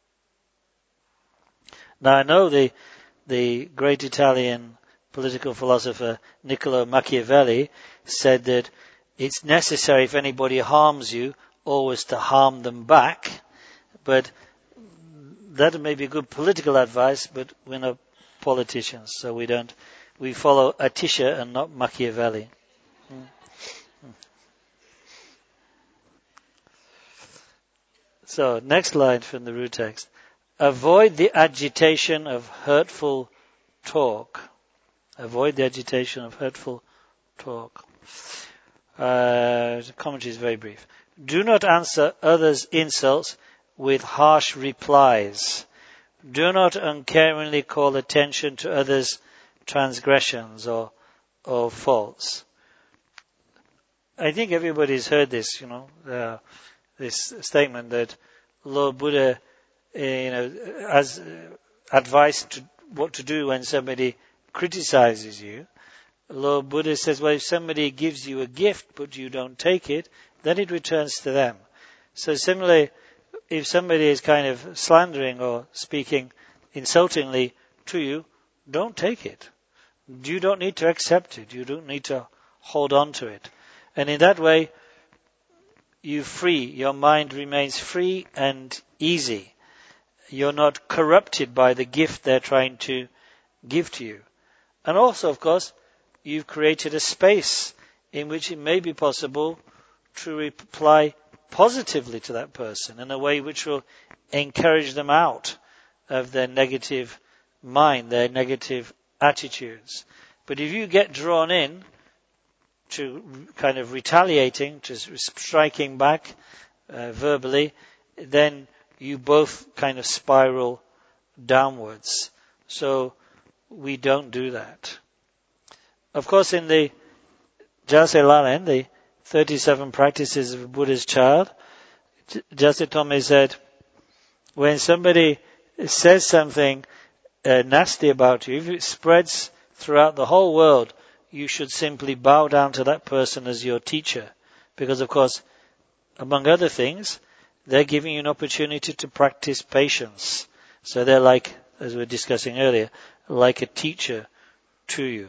Now I know the great Italian political philosopher Niccolo Machiavelli said that it's necessary if anybody harms you always to harm them back, but that may be good political advice, but we're not politicians, so we follow Atisha and not Machiavelli. So, next line from the root text. Avoid the agitation of hurtful talk. Avoid the agitation of hurtful talk. The commentary is very brief. Do not answer others' insults with harsh replies. Do not uncaringly call attention to others' transgressions or faults. I think everybody's heard this, this statement that Lord Buddha, as advice to what to do when somebody criticizes you. Lord Buddha says, well, if somebody gives you a gift but you don't take it, then it returns to them. So similarly, if somebody is kind of slandering or speaking insultingly to you, don't take it. You don't need to accept it. You don't need to hold on to it. And in that way, your mind remains free and easy. You're not corrupted by the gift they're trying to give to you. And also, of course, you've created a space in which it may be possible to reply positively to that person in a way which will encourage them out of their negative mind, their negative attitudes. But if you get drawn in to kind of retaliating, to striking back verbally, then you both kind of spiral downwards. So we don't do that. Of course, in the Jalse Lalen, the 37 practices of a Buddha's child, Jalse Tome said, when somebody says something nasty about you, if it spreads throughout the whole world, you should simply bow down to that person as your teacher. Because, of course, among other things, they're giving you an opportunity to practice patience. So they're like, as we were discussing earlier, like a teacher to you.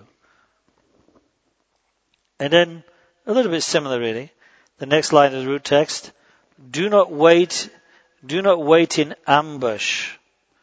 And then, a little bit similar really, the next line of the root text, do not wait in ambush.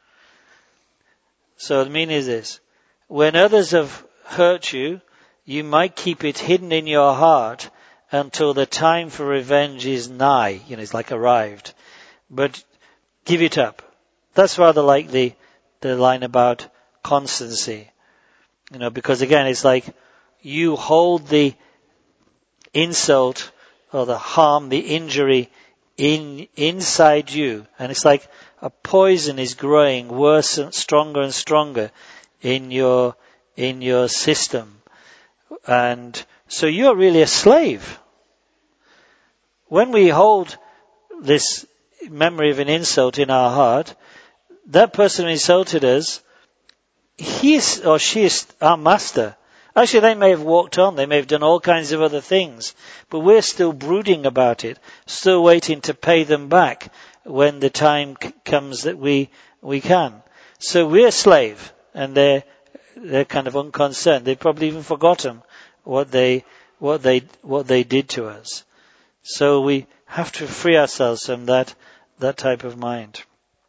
So the meaning is this, when others have hurt you, you might keep it hidden in your heart until the time for revenge is nigh, it's like arrived. But give it up. That's rather like the line about constancy. Because again, it's like you hold the insult or the harm, the injury inside you. And it's like a poison is growing worse and stronger in your system. And so you're really a slave. When we hold this memory of an insult in our heart, that person who insulted us, he or she is our master. Actually, they may have walked on, they may have done all kinds of other things, but we're still brooding about it, still waiting to pay them back when the time comes that we can. So we're a slave, and they're kind of unconcerned. They've probably even forgotten what they did to us. So we have to free ourselves from that type of mind.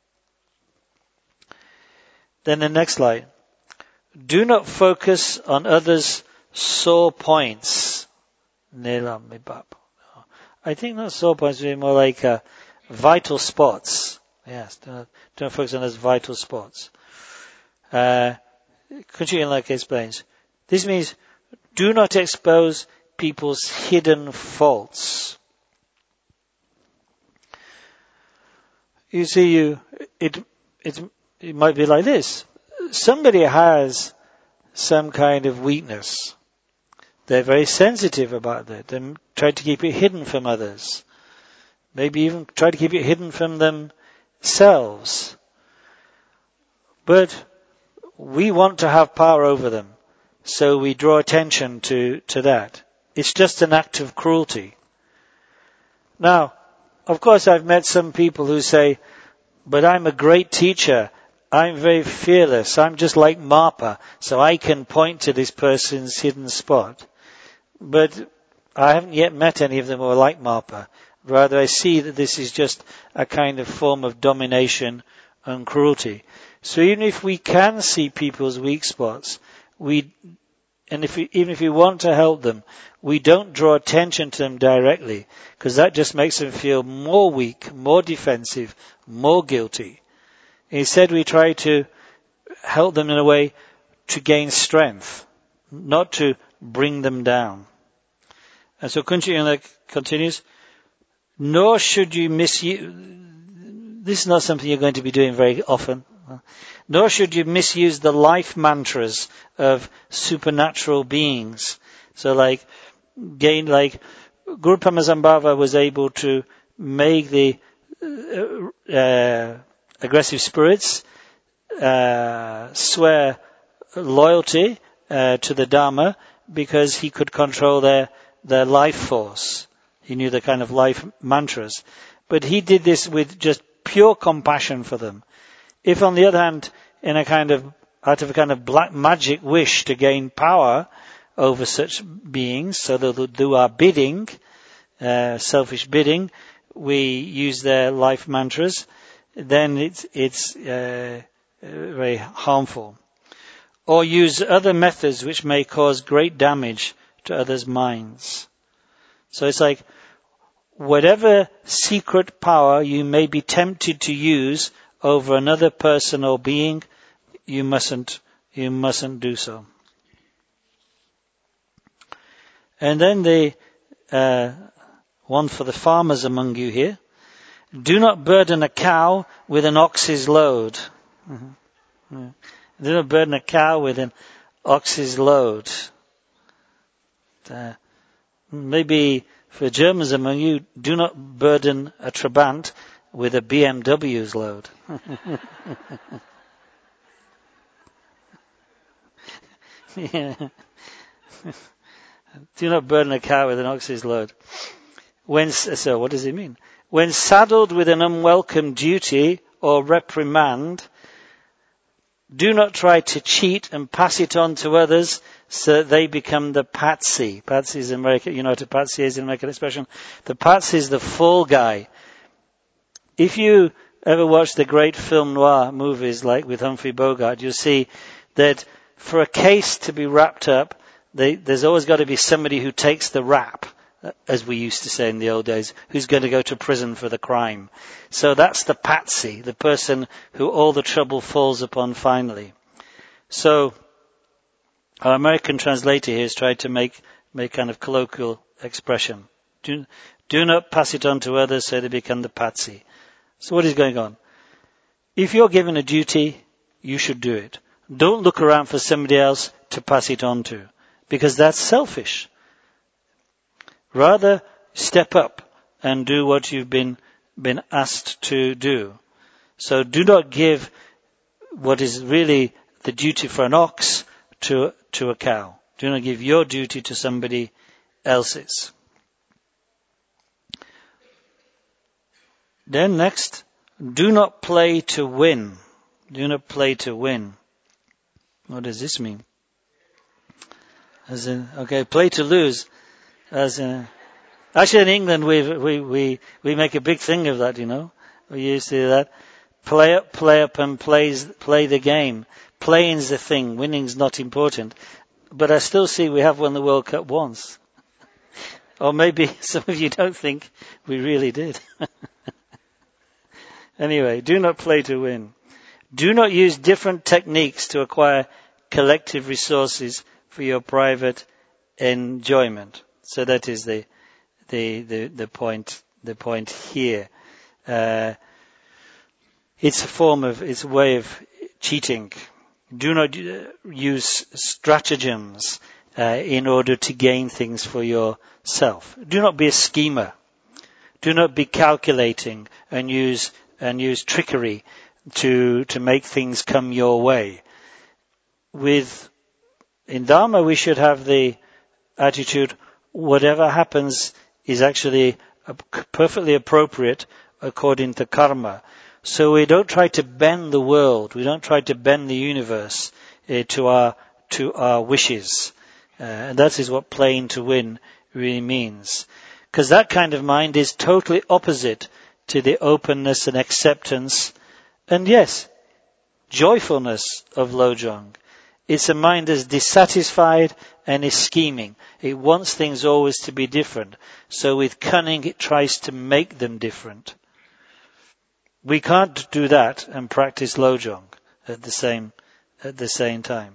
Then the next slide. Do not focus on others' sore points. I think not sore points, would be more like vital spots. Yes, don't focus on those vital spots. Kunchi Inlake explains, this means do not expose people's hidden faults. You see, it might be like this. Somebody has some kind of weakness. They're very sensitive about that. They try to keep it hidden from others. Maybe even try to keep it hidden from themselves. But we want to have power over them. So we draw attention to that. It's just an act of cruelty. Now, of course, I've met some people who say, but I'm a great teacher. I'm very fearless. I'm just like Marpa, so I can point to this person's hidden spot. But I haven't yet met any of them who are like Marpa. Rather, I see that this is just a kind of form of domination and cruelty. So even if we can see people's weak spots, even if we want to help them, we don't draw attention to them directly, because that just makes them feel more weak, more defensive, more guilty. Instead, we try to help them in a way to gain strength, not to bring them down. And so Kunti continues, nor should you misuse, this is not something you're going to be doing very often, nor should you misuse the life mantras of supernatural beings. So like Guru Padmasambhava was able to make the aggressive spirits swear loyalty to the Dharma because he could control their life force. He knew the kind of life mantras. But he did this with just pure compassion for them. If, on the other hand, out of a kind of black magic wish to gain power over such beings, so that they'll do our bidding, selfish bidding, we use their life mantras, then it's very harmful. Or use other methods which may cause great damage to others' minds. So it's like, whatever secret power you may be tempted to use over another person or being, you mustn't do so. And then the one for the farmers among you here. Do not burden a cow with an ox's load. Mm-hmm. Do not burden a cow with an ox's load. Maybe for Germans among you, do not burden a Trabant with a BMW's load. Yeah. Do not burden a cow with an ox's load. So what does it mean? When saddled with an unwelcome duty or reprimand, do not try to cheat and pass it on to others so that they become the patsy. Patsy is American, you know what a patsy is in American expression? The patsy is the fall guy. If you ever watch the great film noir movies like with Humphrey Bogart, you'll see that for a case to be wrapped up, there's always got to be somebody who takes the rap, as we used to say in the old days, who's going to go to prison for the crime. So that's the patsy, the person who all the trouble falls upon finally. So our American translator here has tried to make kind of colloquial expression. Do not pass it on to others so they become the patsy. So what is going on? If you're given a duty, you should do it. Don't look around for somebody else to pass it on to, because that's selfish. Rather, step up and do what you've been asked to do. So do not give what is really the duty for an ox to a cow. Do not give your duty to somebody else's. Then next, do not play to win. Do not play to win. What does this mean? As in, play to lose. As in, actually in England we make a big thing of that, you know. We used to do that. Play up and play the game. Playing's the thing, winning's not important. But I still see we have won the World Cup once. Or maybe some of you don't think we really did. Anyway, do not play to win. Do not use different techniques to acquire collective resources for your private enjoyment. So that is the point here. it's a way of cheating. Do not use stratagems in order to gain things for yourself. Do not be a schemer. Do not be calculating and use trickery to make things come your way. In Dharma, we should have the attitude, whatever happens is actually perfectly appropriate according to karma. So we don't try to bend the world. We don't try to bend the universe to our wishes. And that is what playing to win really means. Because that kind of mind is totally opposite to the openness and acceptance and, yes, joyfulness of Lojong. It's a mind that's dissatisfied and is scheming. It wants things always to be different. So with cunning, it tries to make them different. We can't do that and practice Lojong at the same time.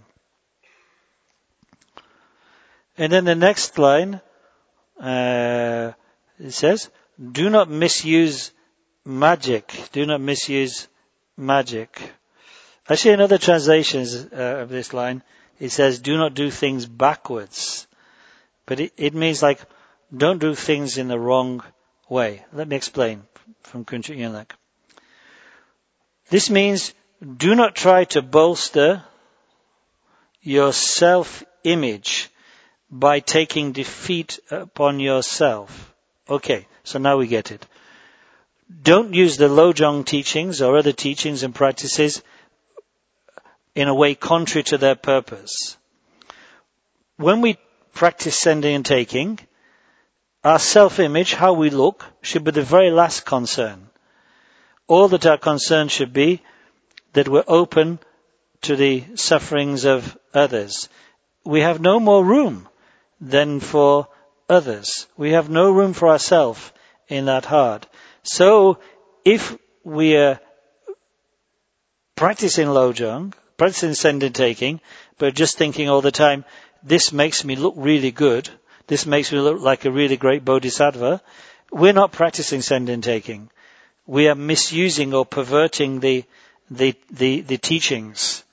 And then the next line, it says, do not misuse magic. Do not misuse magic. Actually, in other translations of this line, it says, do not do things backwards. But it means like, don't do things in the wrong way. Let me explain from Kunchuk Yunlek. This means, do not try to bolster your self-image by taking defeat upon yourself. Okay, so now we get it. Don't use the Lojong teachings or other teachings and practices in a way contrary to their purpose. When we practice sending and taking, our self-image, how we look, should be the very last concern. All that our concern should be that we're open to the sufferings of others. We have no more room than for others. We have no room for ourselves in that heart. So, if we are practicing Lojong, practicing send and taking, but just thinking all the time, this makes me look really good, this makes me look like a really great bodhisattva, we're not practicing send and taking. We are misusing or perverting the teachings.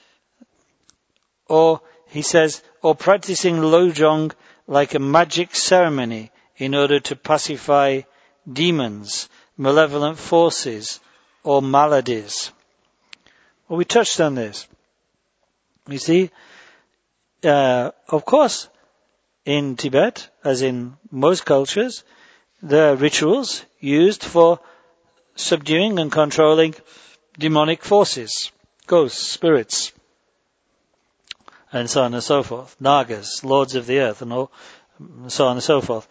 Or, he says, or practicing Lojong like a magic ceremony in order to pacify demons, malevolent forces, or maladies. Well, we touched on this. You see, of course, in Tibet, as in most cultures, there are rituals used for subduing and controlling demonic forces, ghosts, spirits, and so on and so forth, Nagas, lords of the earth, and so on and so forth.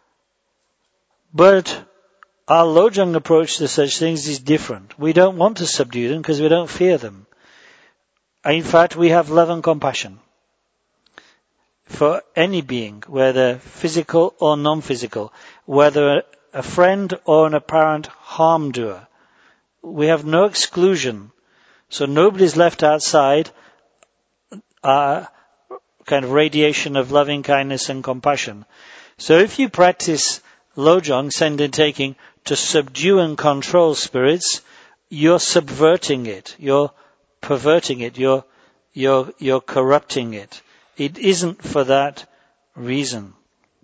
But our Lojong approach to such things is different. We don't want to subdue them because we don't fear them. In fact, we have love and compassion for any being, whether physical or non-physical, whether a friend or an apparent harm doer. We have no exclusion. So nobody's left outside our kind of radiation of loving kindness and compassion. So if you practice Lojong, send and taking, to subdue and control spirits, you're subverting it, you're perverting it, you're corrupting it. It isn't for that reason.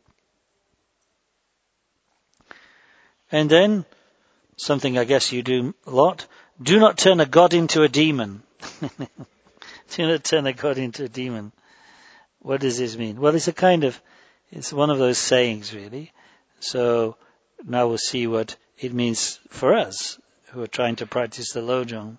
And then, something I guess you do a lot, do not turn a god into a demon. Do not turn a god into a demon. What does this mean? Well, it's one of those sayings really. So, now we'll see what it means for us who are trying to practice the Lojong.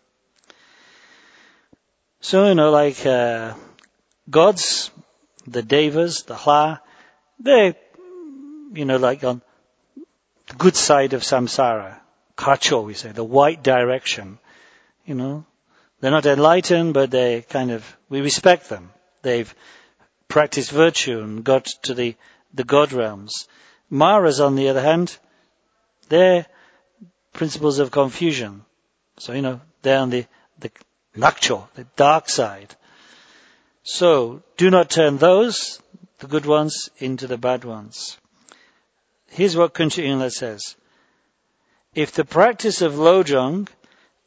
So, like gods, the devas, the hla, they're, like on the good side of samsara. Kacho, we say, the white direction. They're not enlightened, but we respect them. They've practiced virtue and got to the God realms. Maras, on the other hand, they're principles of confusion. So, they're on the nakcho, the dark side. So, do not turn those, the good ones, into the bad ones. Here's what Kunchuk Yunlek says. If the practice of Lojong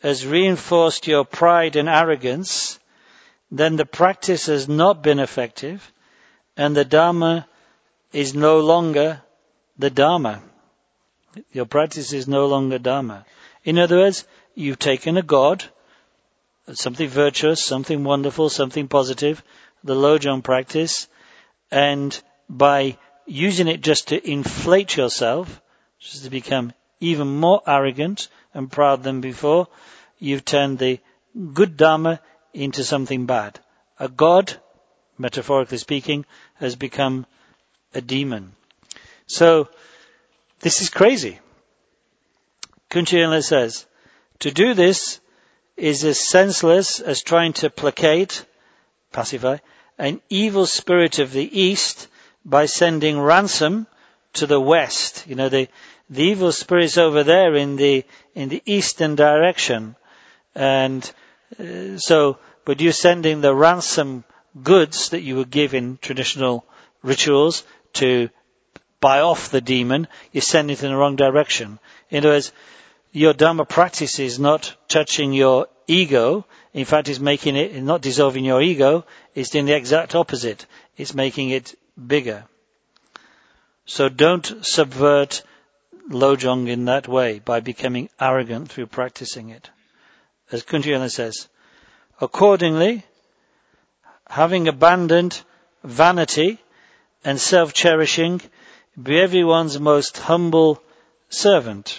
has reinforced your pride and arrogance, then the practice has not been effective, and the Dharma is no longer the Dharma. Your practice is no longer Dharma. In other words, you've taken a god, something virtuous, something wonderful, something positive, the Lojong practice, and by using it just to inflate yourself, just to become even more arrogant and proud than before, you've turned the good Dharma into something bad. A god, metaphorically speaking, has become a demon. So, this is crazy. Kunchen Yinla says, to do this is as senseless as trying to placate, pacify, an evil spirit of the East by sending ransom to the West. You know, the evil spirit's over there in the eastern direction. And but you're sending the ransom goods that you would give in traditional rituals to buy off the demon. You're sending it in the wrong direction. In other words, your Dharma practice is not touching your ego. In fact, it's making it, not dissolving your ego, it's doing the exact opposite. It's making it bigger. So don't subvert Lojong in that way by becoming arrogant through practicing it. As Kunchen Yinla says, accordingly, having abandoned vanity and self-cherishing, be everyone's most humble servant.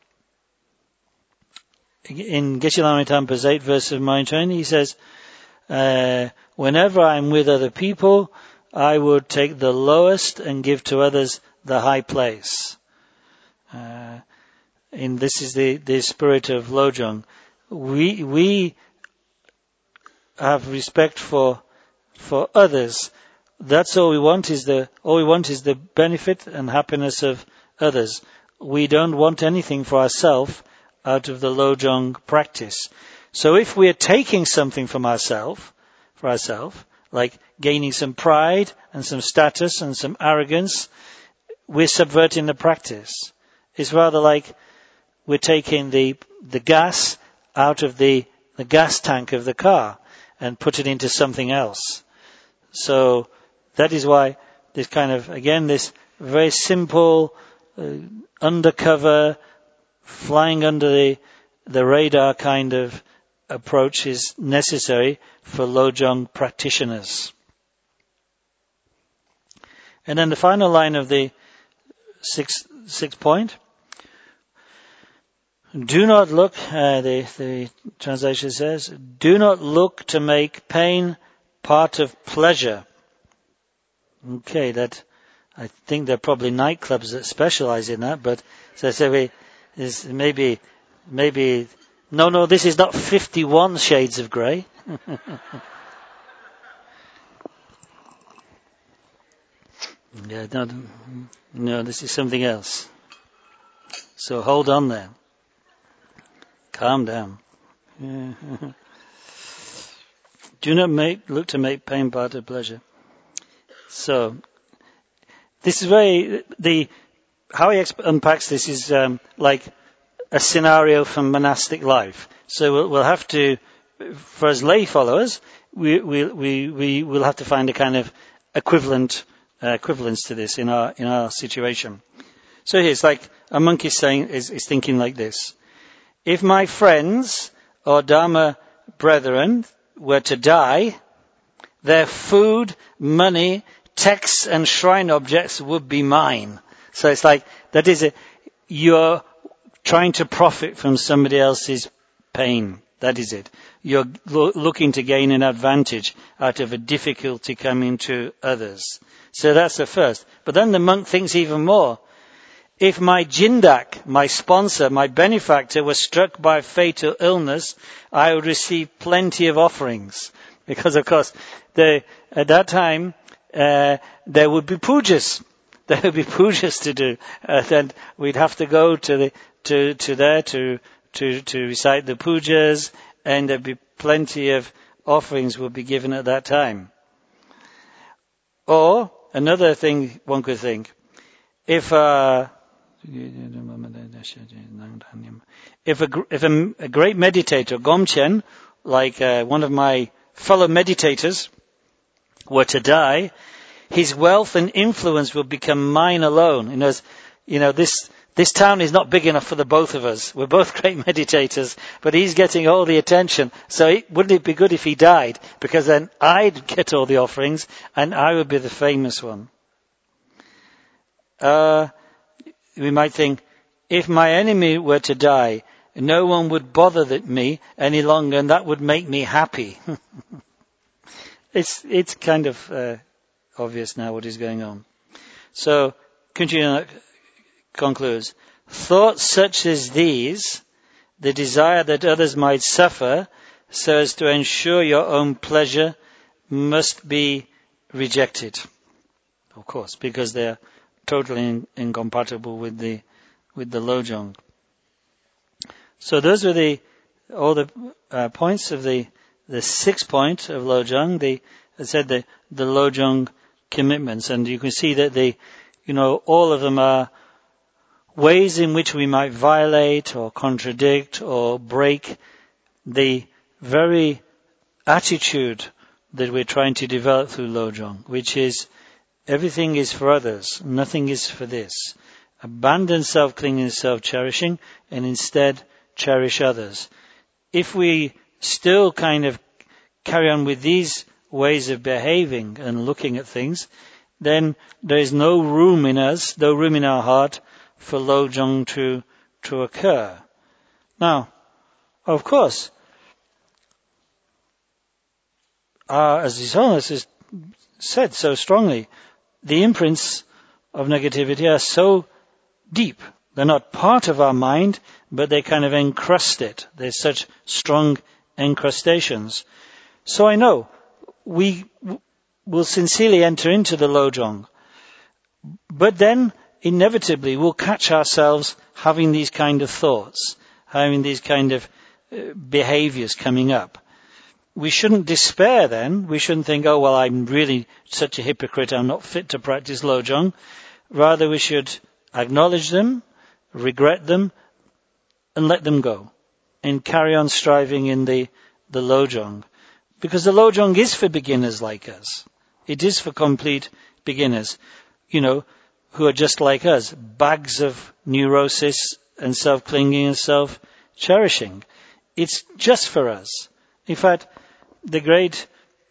In Geshe Lama Tampa's 8 verses of mind training, he says, whenever I'm with other people, I would take the lowest and give to others the high place. This is the spirit of Lojong. We have respect for others. That's all we want is the benefit and happiness of others. We don't want anything for ourselves out of the Lojong practice. So if we are taking something from ourselves, like gaining some pride and some status and some arrogance, we're subverting the practice. It's rather like we're taking the gas out of the gas tank of the car and put it into something else. So that is why this kind of, again, this very simple, undercover, flying under the radar kind of approach is necessary for Lojong practitioners. And then the final line of the sixth point. Do not look, the translation says, do not look to make pain part of pleasure. Okay, I think there are probably nightclubs that specialize in that, but so maybe, no, this is not 51 Shades of Grey. Yeah, no, this is something else. So hold on there. Calm down. Yeah. Do not look to make pain part of pleasure. So, this is how he unpacks this is like a scenario from monastic life. So we'll have to, for as lay followers, we will have to find a kind of equivalence to this in our situation. So here's like a monk is thinking like this: if my friends or Dharma brethren were to die, their food, money, texts and shrine objects would be mine. So it's like, you're trying to profit from somebody else's pain. That is it. You're looking to gain an advantage out of a difficulty coming to others. So that's the first. But then the monk thinks even more. If my jindak, my sponsor, my benefactor, was struck by fatal illness, I would receive plenty of offerings. Because, of course, at that time, there would be pujas. There would be pujas to do. Then we'd have to go to there to recite the pujas, and there'd be plenty of offerings would be given at that time. Or, another thing one could think, if If a great meditator, Gomchen, like one of my fellow meditators, were to die, his wealth and influence will become mine alone. This town is not big enough for the both of us. We're both great meditators, but he's getting all the attention. So wouldn't it be good if he died? Because then I'd get all the offerings and I would be the famous one. We might think, if my enemy were to die, no one would bother me any longer, and that would make me happy. It's kind of obvious now what is going on. So, concludes. Thoughts such as these, the desire that others might suffer, so as to ensure your own pleasure, must be rejected. Of course, because they're totally incompatible with the Lojong. So those were all the points of the 6th point of Lojong. The Lojong commitments, and you can see that all of them are ways in which we might violate or contradict or break the very attitude that we're trying to develop through Lojong, which is everything is for others, nothing is for this. Abandon self-clinging and self-cherishing and instead cherish others. If we still kind of carry on with these ways of behaving and looking at things, then there is no room in us, no room in our heart for Lojong to occur. Now, of course, as His Holiness has said so strongly, the imprints of negativity are so deep. They're not part of our mind, but they kind of encrust it. There's such strong encrustations. So I know we will sincerely enter into the Lojong, but then inevitably we'll catch ourselves having these kind of thoughts, having these kind of behaviors coming up. We shouldn't despair then. We shouldn't think, oh, well, I'm really such a hypocrite, I'm not fit to practice Lojong. Rather, we should acknowledge them, regret them, and let them go. And carry on striving in the Lojong. Because the Lojong is for beginners like us. It is for complete beginners, who are just like us. Bags of neurosis and self-clinging and self-cherishing. It's just for us. In fact, the great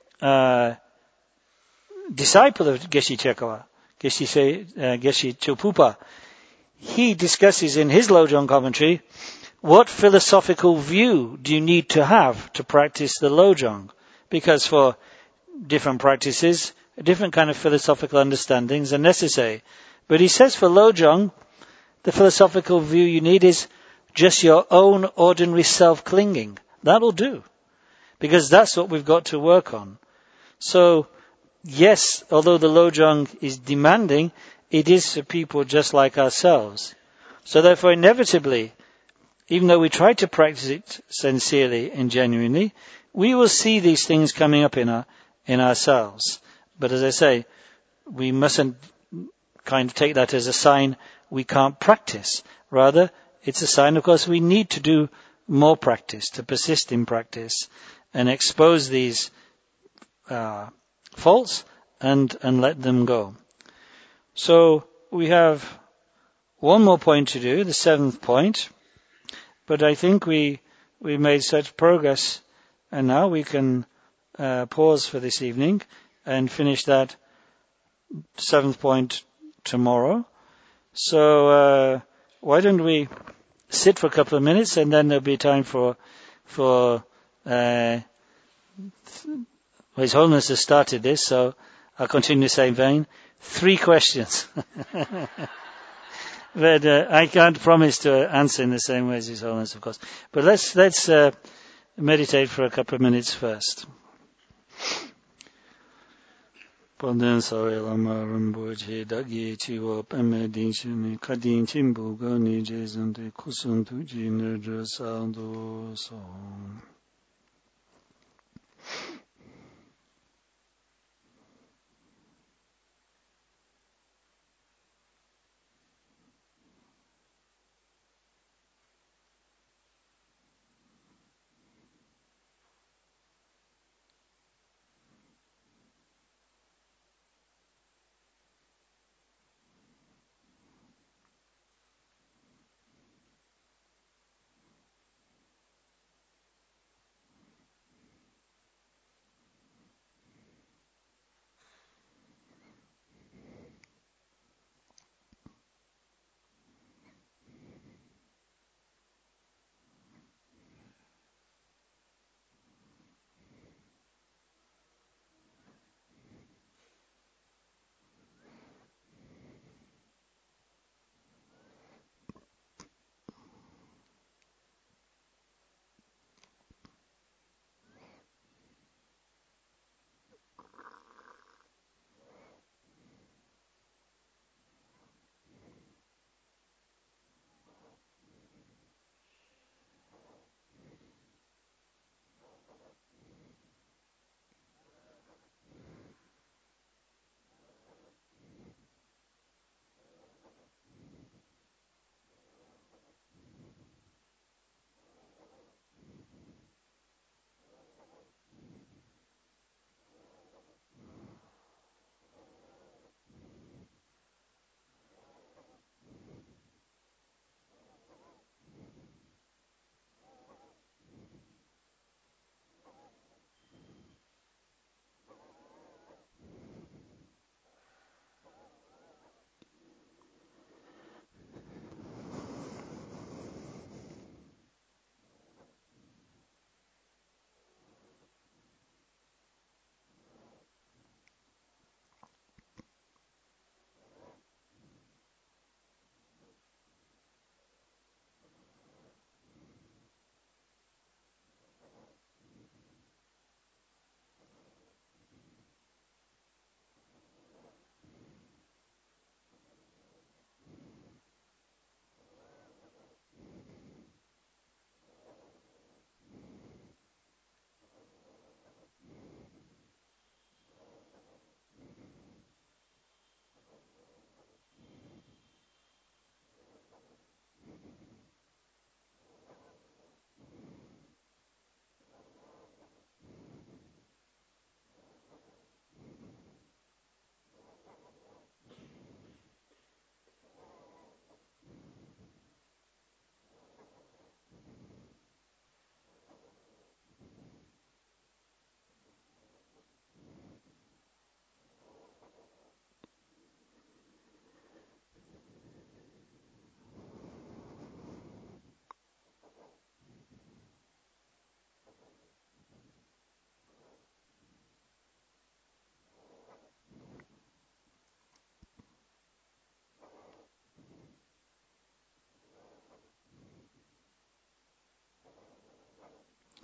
disciple of Geshe Chekawa, Geshe Chopupa, he discusses in his Lojong commentary, what philosophical view do you need to have to practice the Lojong? Because for different practices, different kind of philosophical understandings are necessary. But he says for Lojong, the philosophical view you need is just your own ordinary self-clinging. That'll do. Because that's what we've got to work on. So, yes, although the Lojong is demanding, it is for people just like ourselves. So therefore, inevitably, even though we try to practice it sincerely and genuinely, we will see these things coming up in ourselves. But as I say, we mustn't kind of take that as a sign we can't practice. Rather, it's a sign, of course, we need to do more practice, to persist in practice and expose these faults and let them go. So we have one more point to do, the 7th point, but I think we made such progress, and now we can pause for this evening and finish that 7th point tomorrow. So why don't we sit for a couple of minutes, and then there'll be time for His Holiness has started this, so I'll continue the same vein. 3 questions. But I can't promise to answer in the same way as His Holiness, of course. But let's meditate for a couple of minutes first. Ponden sawe lama rumboche dagi chiwo peme dingshini kadin chimbu gani jezante kusun tuji nerdra sando song.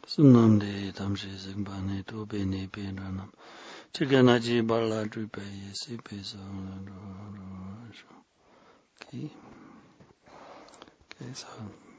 Sunamde Tamshi Zimbani to Beni Pinranam. Chikanaji Bala Dripe, Sipiso. Okay. Okay, so.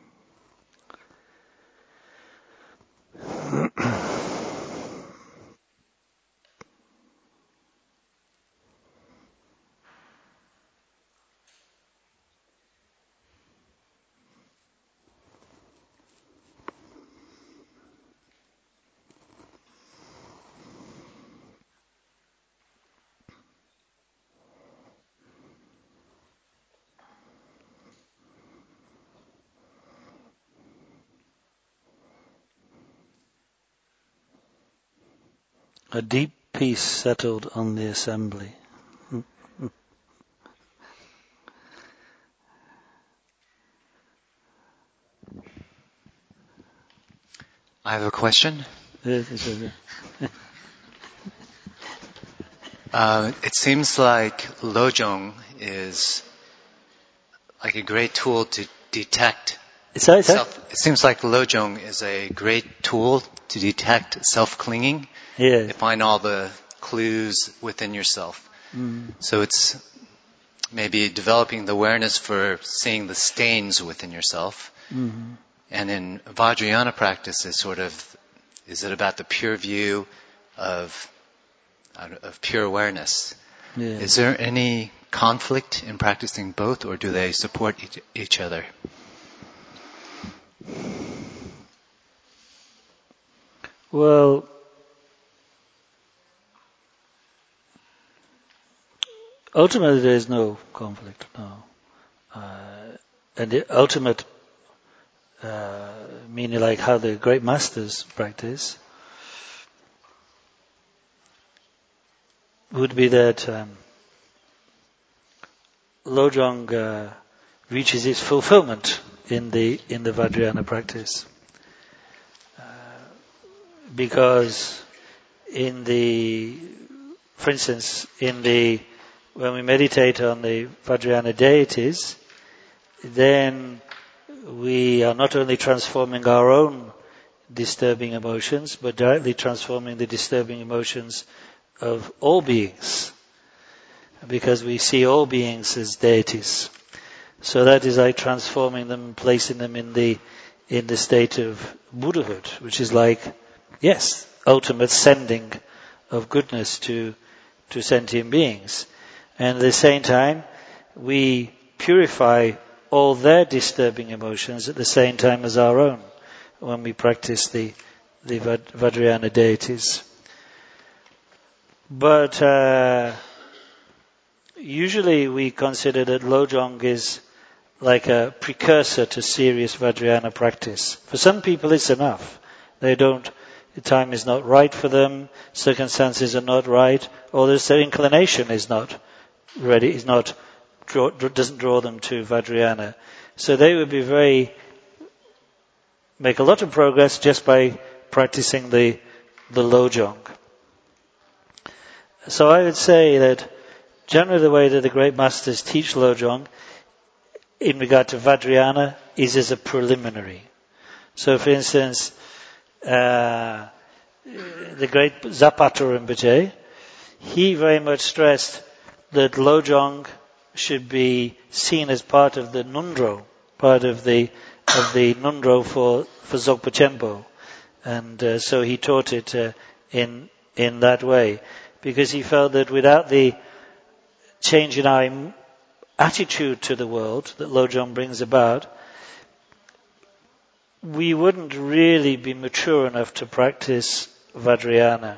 A deep peace settled on the assembly. I have a question. It seems like Lojong is like a great tool to detect self. It seems like Lojong is a great tool to detect self-clinging. Yeah. To find all the clues within yourself. So it's maybe developing the awareness for seeing the stains within yourself. Mm-hmm. And in Vajrayana practice, is it about the pure view of pure awareness? Yeah. Is there any conflict in practicing both, or do they support each other? Well, ultimately there is no conflict, no. And the ultimate meaning, like how the great masters practice, would be that Lojong reaches its fulfillment in the Vajrayana practice, because for instance, when we meditate on the Vajrayana deities, then we are not only transforming our own disturbing emotions, but directly transforming the disturbing emotions of all beings, because we see all beings as deities. So that is like transforming them, placing them in the state of Buddhahood, which is like, yes, ultimate sending of goodness to sentient beings. And at the same time, we purify all their disturbing emotions at the same time as our own when we practice the Vajrayana deities. But usually we consider that Lojong is like a precursor to serious Vajrayana practice. For some people it's enough. The time is not right for them, circumstances are not right, or their inclination is not ready, doesn't draw them to Vajrayana. So they would make a lot of progress just by practicing the Lojong. So I would say that generally the way that the great masters teach Lojong in regard to Vajrayana is as a preliminary. So for instance, the great Zapata Rinpoche, he very much stressed that Lojong should be seen as part of the Nundro, part of the Nundro for Dzogpa Chenpo. And so he taught it in that way, because he felt that without the change in our attitude to the world that Lojong brings about, we wouldn't really be mature enough to practice Vajrayana.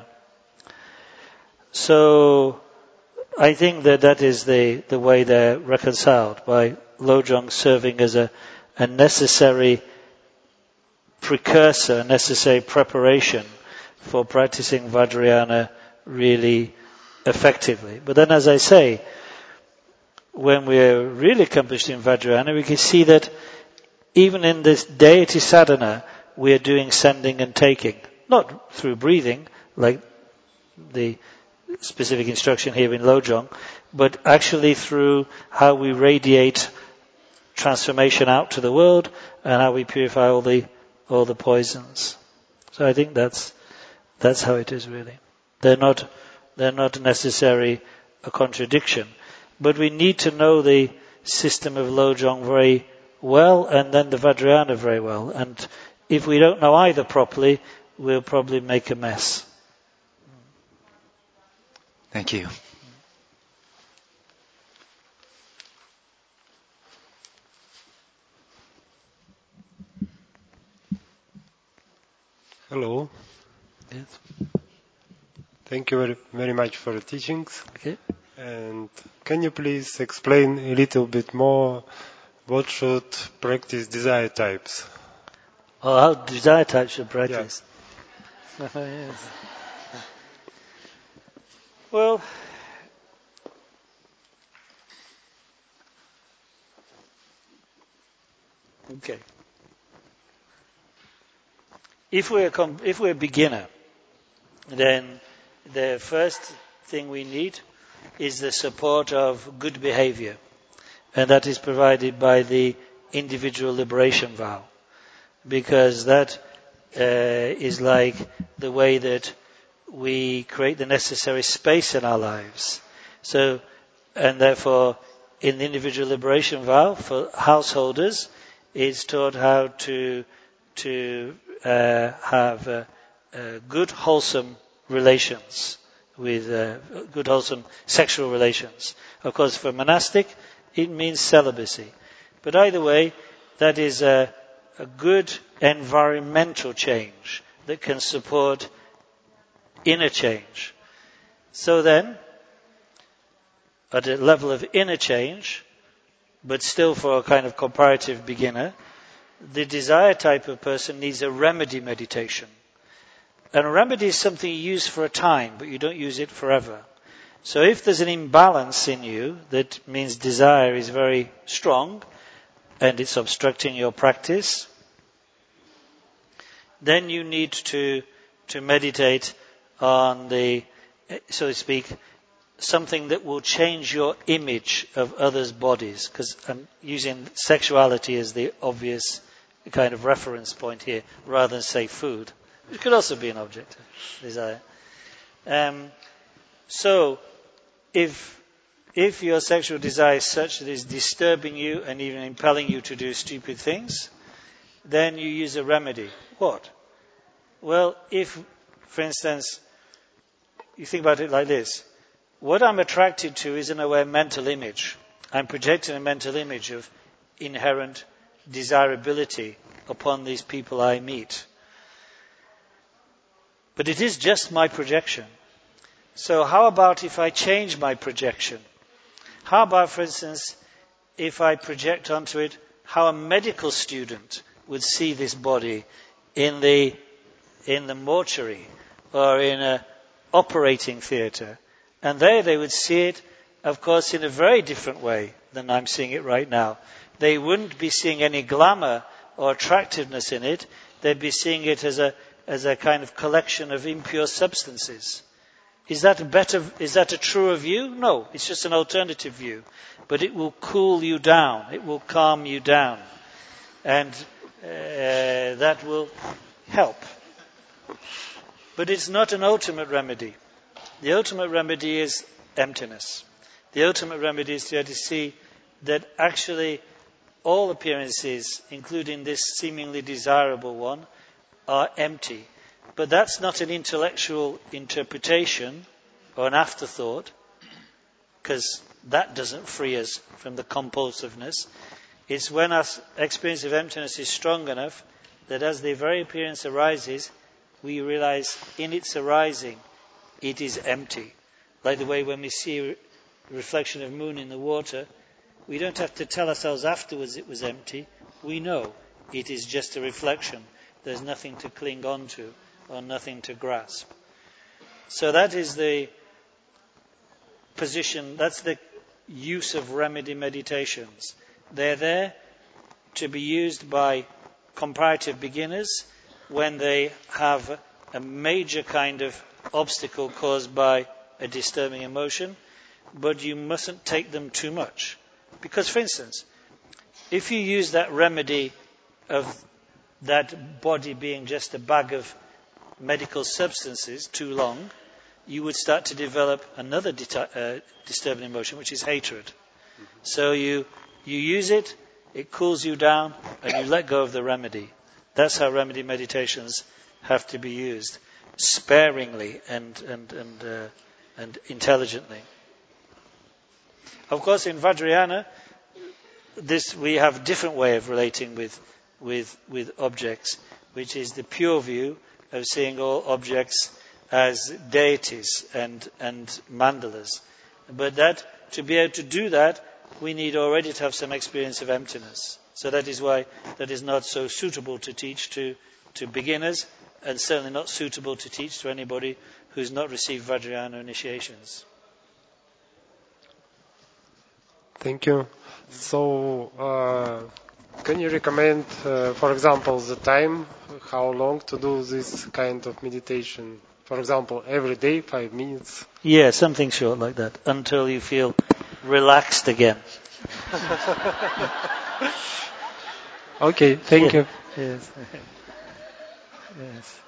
So I think that is the way they're reconciled, by Lojong serving as a necessary precursor, a necessary preparation for practicing Vajrayana really effectively. But then, as I say, when we're really accomplished in Vajrayana, we can see that even in this deity sadhana, we are doing sending and taking. Not through breathing, like the specific instruction here in Lojong, but actually through how we radiate transformation out to the world and how we purify all the poisons. So I think that's how it is really. They're not necessarily a contradiction. But we need to know the system of Lojong very well and then the Vajrayana very well. And if we don't know either properly, we'll probably make a mess. Thank you. Hello. Yes. Thank you very, very much for the teachings. Okay. And can you please explain a little bit more what should practice desire types? Oh, how desire types should practice? Yeah. Yes. Well, okay. If we're a beginner, then the first thing we need is the support of good behavior. And that is provided by the individual liberation vow. Because that is like the way that we create the necessary space in our lives. So, and therefore, in the individual liberation vow, for householders, it's taught how to have good, wholesome relations with good, wholesome sexual relations. Of course, for monastic, it means celibacy. But either way, that is a good environmental change that can support inner change. So then, at a level of inner change, but still for a kind of comparative beginner, the desire type of person needs a remedy meditation. And a remedy is something you use for a time, but you don't use it forever. So if there's an imbalance in you, that means desire is very strong, and it's obstructing your practice, then you need to meditate on the, so to speak, something that will change your image of others' bodies, because I'm using sexuality as the obvious kind of reference point here, rather than say food, which could also be an object of desire. So, if your sexual desire is such that it's disturbing you and even impelling you to do stupid things, then you use a remedy. What? Well, if, for instance, you think about it like this, what I'm attracted to is in a way a mental image. I'm projecting a mental image of inherent desirability upon these people I meet. But it is just my projection. So how about if I change my projection? How about, for instance, if I project onto it how a medical student would see this body in the mortuary or in an operating theatre? And there they would see it, of course, in a very different way than I'm seeing it right now. They wouldn't be seeing any glamour or attractiveness in it. They'd be seeing it as a kind of collection of impure substances. Is that a truer view? No, it's just an alternative view. But it will cool you down. It will calm you down. And that will help. But it's not an ultimate remedy. The ultimate remedy is emptiness. The ultimate remedy is to see that actually all appearances, including this seemingly desirable one, are empty. But that's not an intellectual interpretation or an afterthought, because that doesn't free us from the compulsiveness. It's when our experience of emptiness is strong enough that as the very appearance arises, we realize in its arising, it is empty. Like the way when we see a reflection of moon in the water, we don't have to tell ourselves afterwards it was empty. We know it is just a reflection. There's nothing to cling on to or nothing to grasp. So that is the position, that's the use of remedy meditations. They're there to be used by comparative beginners when they have a major kind of obstacle caused by a disturbing emotion, but you mustn't take them too much. Because, for instance, if you use that remedy of that body being just a bag of medical substances too long, you would start to develop another disturbing emotion, which is hatred. So you use it, it cools you down, and you let go of the remedy. That's how remedy meditations have to be used, sparingly and intelligently. Of course, in Vajrayana, we have a different way of relating with objects, which is the pure view of seeing all objects as deities and mandalas. But to be able to do that, we need already to have some experience of emptiness. So that is why that is not so suitable to teach to beginners, and certainly not suitable to teach to anybody who's not received Vajrayana initiations. Thank you. So, can you recommend, for example, the time, how long to do this kind of meditation? For example, every day, 5 minutes? Yeah, something short like that, until you feel relaxed again. Okay, thank you. Yes. Yes.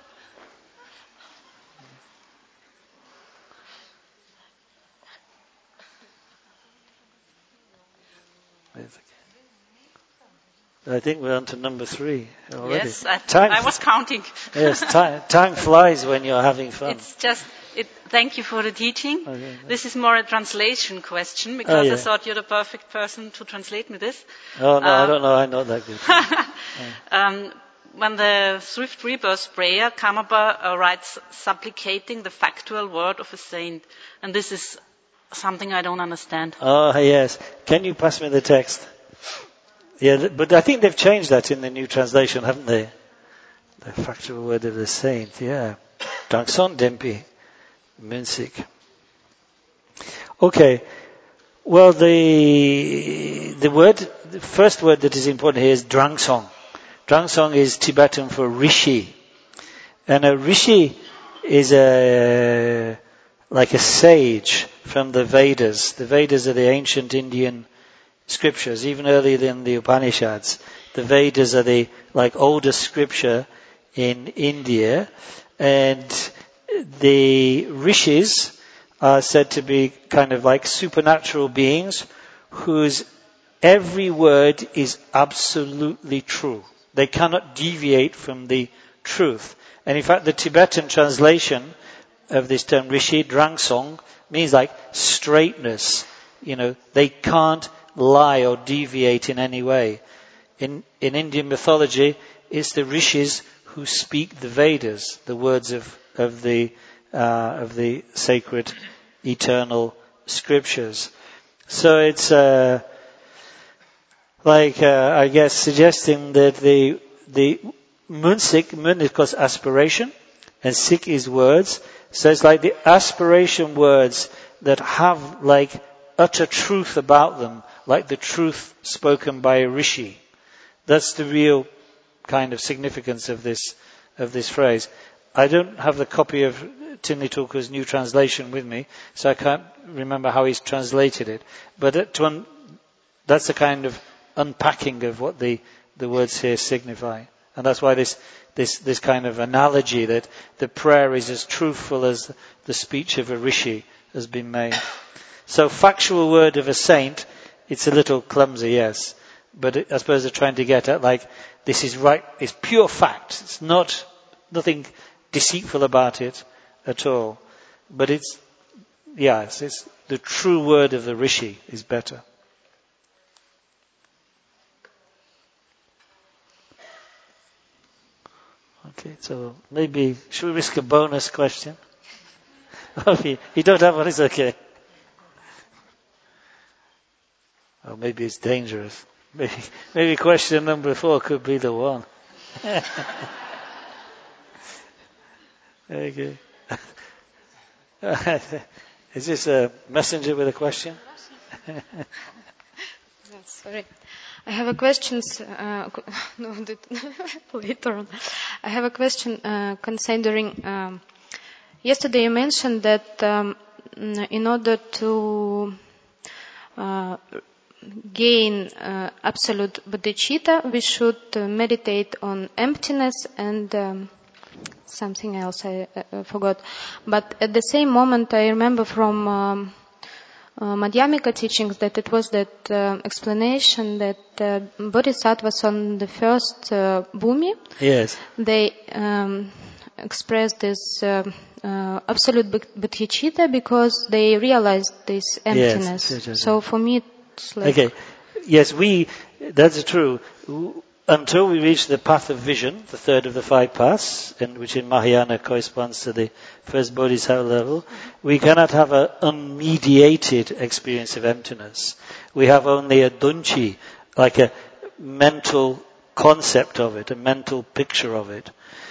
I think we're on to number 3 already. Yes, I was counting. Yes, time flies when you're having fun. Thank you for the teaching. Okay. This is more a translation question, because I thought you're the perfect person to translate me this. Oh, no, I don't know. I'm not that good. When the Swift Rebirth prayer, Karmapa writes, supplicating the factual word of a saint. And this is something I don't understand. Oh, yes. Can you pass me the text? Yeah, but I think they've changed that in the new translation, haven't they? The factual word of the saint, yeah. Drangsong Dempi, Munsik. Okay. Well, the first word that is important here is Drangsong. Drangsong is Tibetan for rishi. And a rishi is like a sage from the Vedas. The Vedas are the ancient Indian scriptures, even earlier than the Upanishads. The Vedas are the oldest scripture in India, and the rishis are said to be kind of like supernatural beings whose every word is absolutely true. They cannot deviate from the truth. And in fact, the Tibetan translation of this term rishi, Drangsong, means like straightness. They can't lie or deviate in any way. In Indian mythology, it's the rishis who speak the Vedas, the words of the sacred, eternal scriptures. So it's I guess suggesting that the munsik, mun is called aspiration, and sik is words. So it's like the aspiration words that have utter truth about them, like the truth spoken by a rishi. That's the real kind of significance of this phrase. I don't have the copy of Tinley Talker's new translation with me, so I can't remember how he's translated it. But that's the kind of unpacking of what the words here signify. And that's why this kind of analogy that the prayer is as truthful as the speech of a rishi has been made. So factual word of a saint, it's a little clumsy, yes. But I suppose they're trying to get at this is right, it's pure fact. It's nothing deceitful about it at all. But it's the true word of the rishi is better. Okay, so maybe, should we risk a bonus question? If you don't have one, it's okay. Or maybe it's dangerous. Maybe question number 4 could be the one. Okay. Is this a messenger with a question? Sorry. I have a question. Later on. I have a question considering. Yesterday you mentioned that in order to gain absolute bodhicitta, we should meditate on emptiness and something else I forgot. But at the same moment, I remember from Madhyamika teachings that it was that explanation that bodhisattvas on the first bhumi, yes, they expressed this absolute bodhicitta because they realized this emptiness. Yes. So for me, it's like... Okay. Yes, that's true. Until we reach the path of vision, the third of the 5 paths, which in Mahayana corresponds to the first bodhisattva level, we cannot have an unmediated experience of emptiness. We have only a dunchi, like a mental concept of it, a mental picture of it.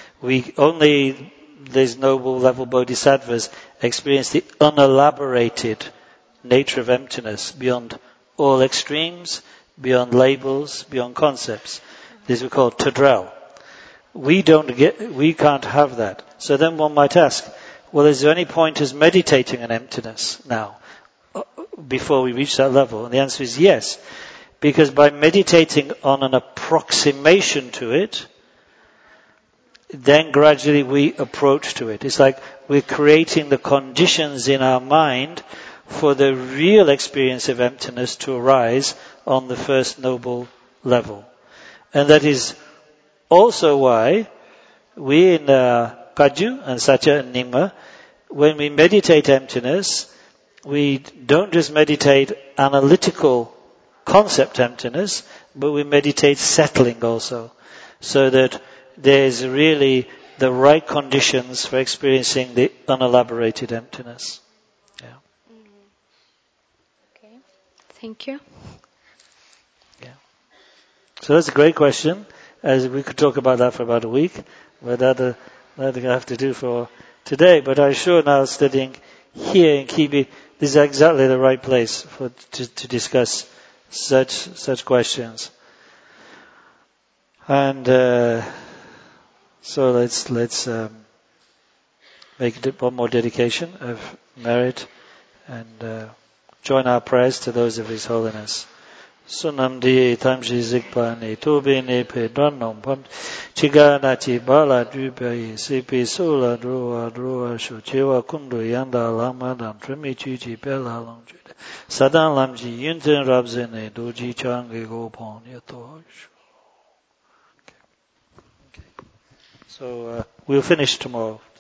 These noble level bodhisattvas experience the unelaborated nature of emptiness beyond all extremes, beyond labels, beyond concepts. This we call tadrel. We can't have that. So then one might ask, well, is there any point as meditating on emptiness now, before we reach that level? And the answer is yes. Because by meditating on an approximation to it, then gradually we approach to it. It's like we're creating the conditions in our mind for the real experience of emptiness to arise on the first noble level. And that is also why we in Kaju and Satya and Nyingma, when we meditate emptiness, we don't just meditate analytical concept emptiness, but we meditate settling also, so that there's really the right conditions for experiencing the unelaborated emptiness. Yeah. Okay. Thank you. Yeah. So that's a great question. As we could talk about that for about a week, but that I have to do for today. But I'm sure now studying here in Kibi, this is exactly the right place to discuss such questions. And so let's make one more dedication of merit and join our prayers to those of His Holiness. Sunam di tamshi zikpa ni tobe ne pe dwanom pam chiga na chi bala drupa sipi sola droa shu chewa kundu yanda lama dan trimi chi chi pela long chi sadan lam ji yunten rabze ne doji changi go pon yato. So we'll finish tomorrow.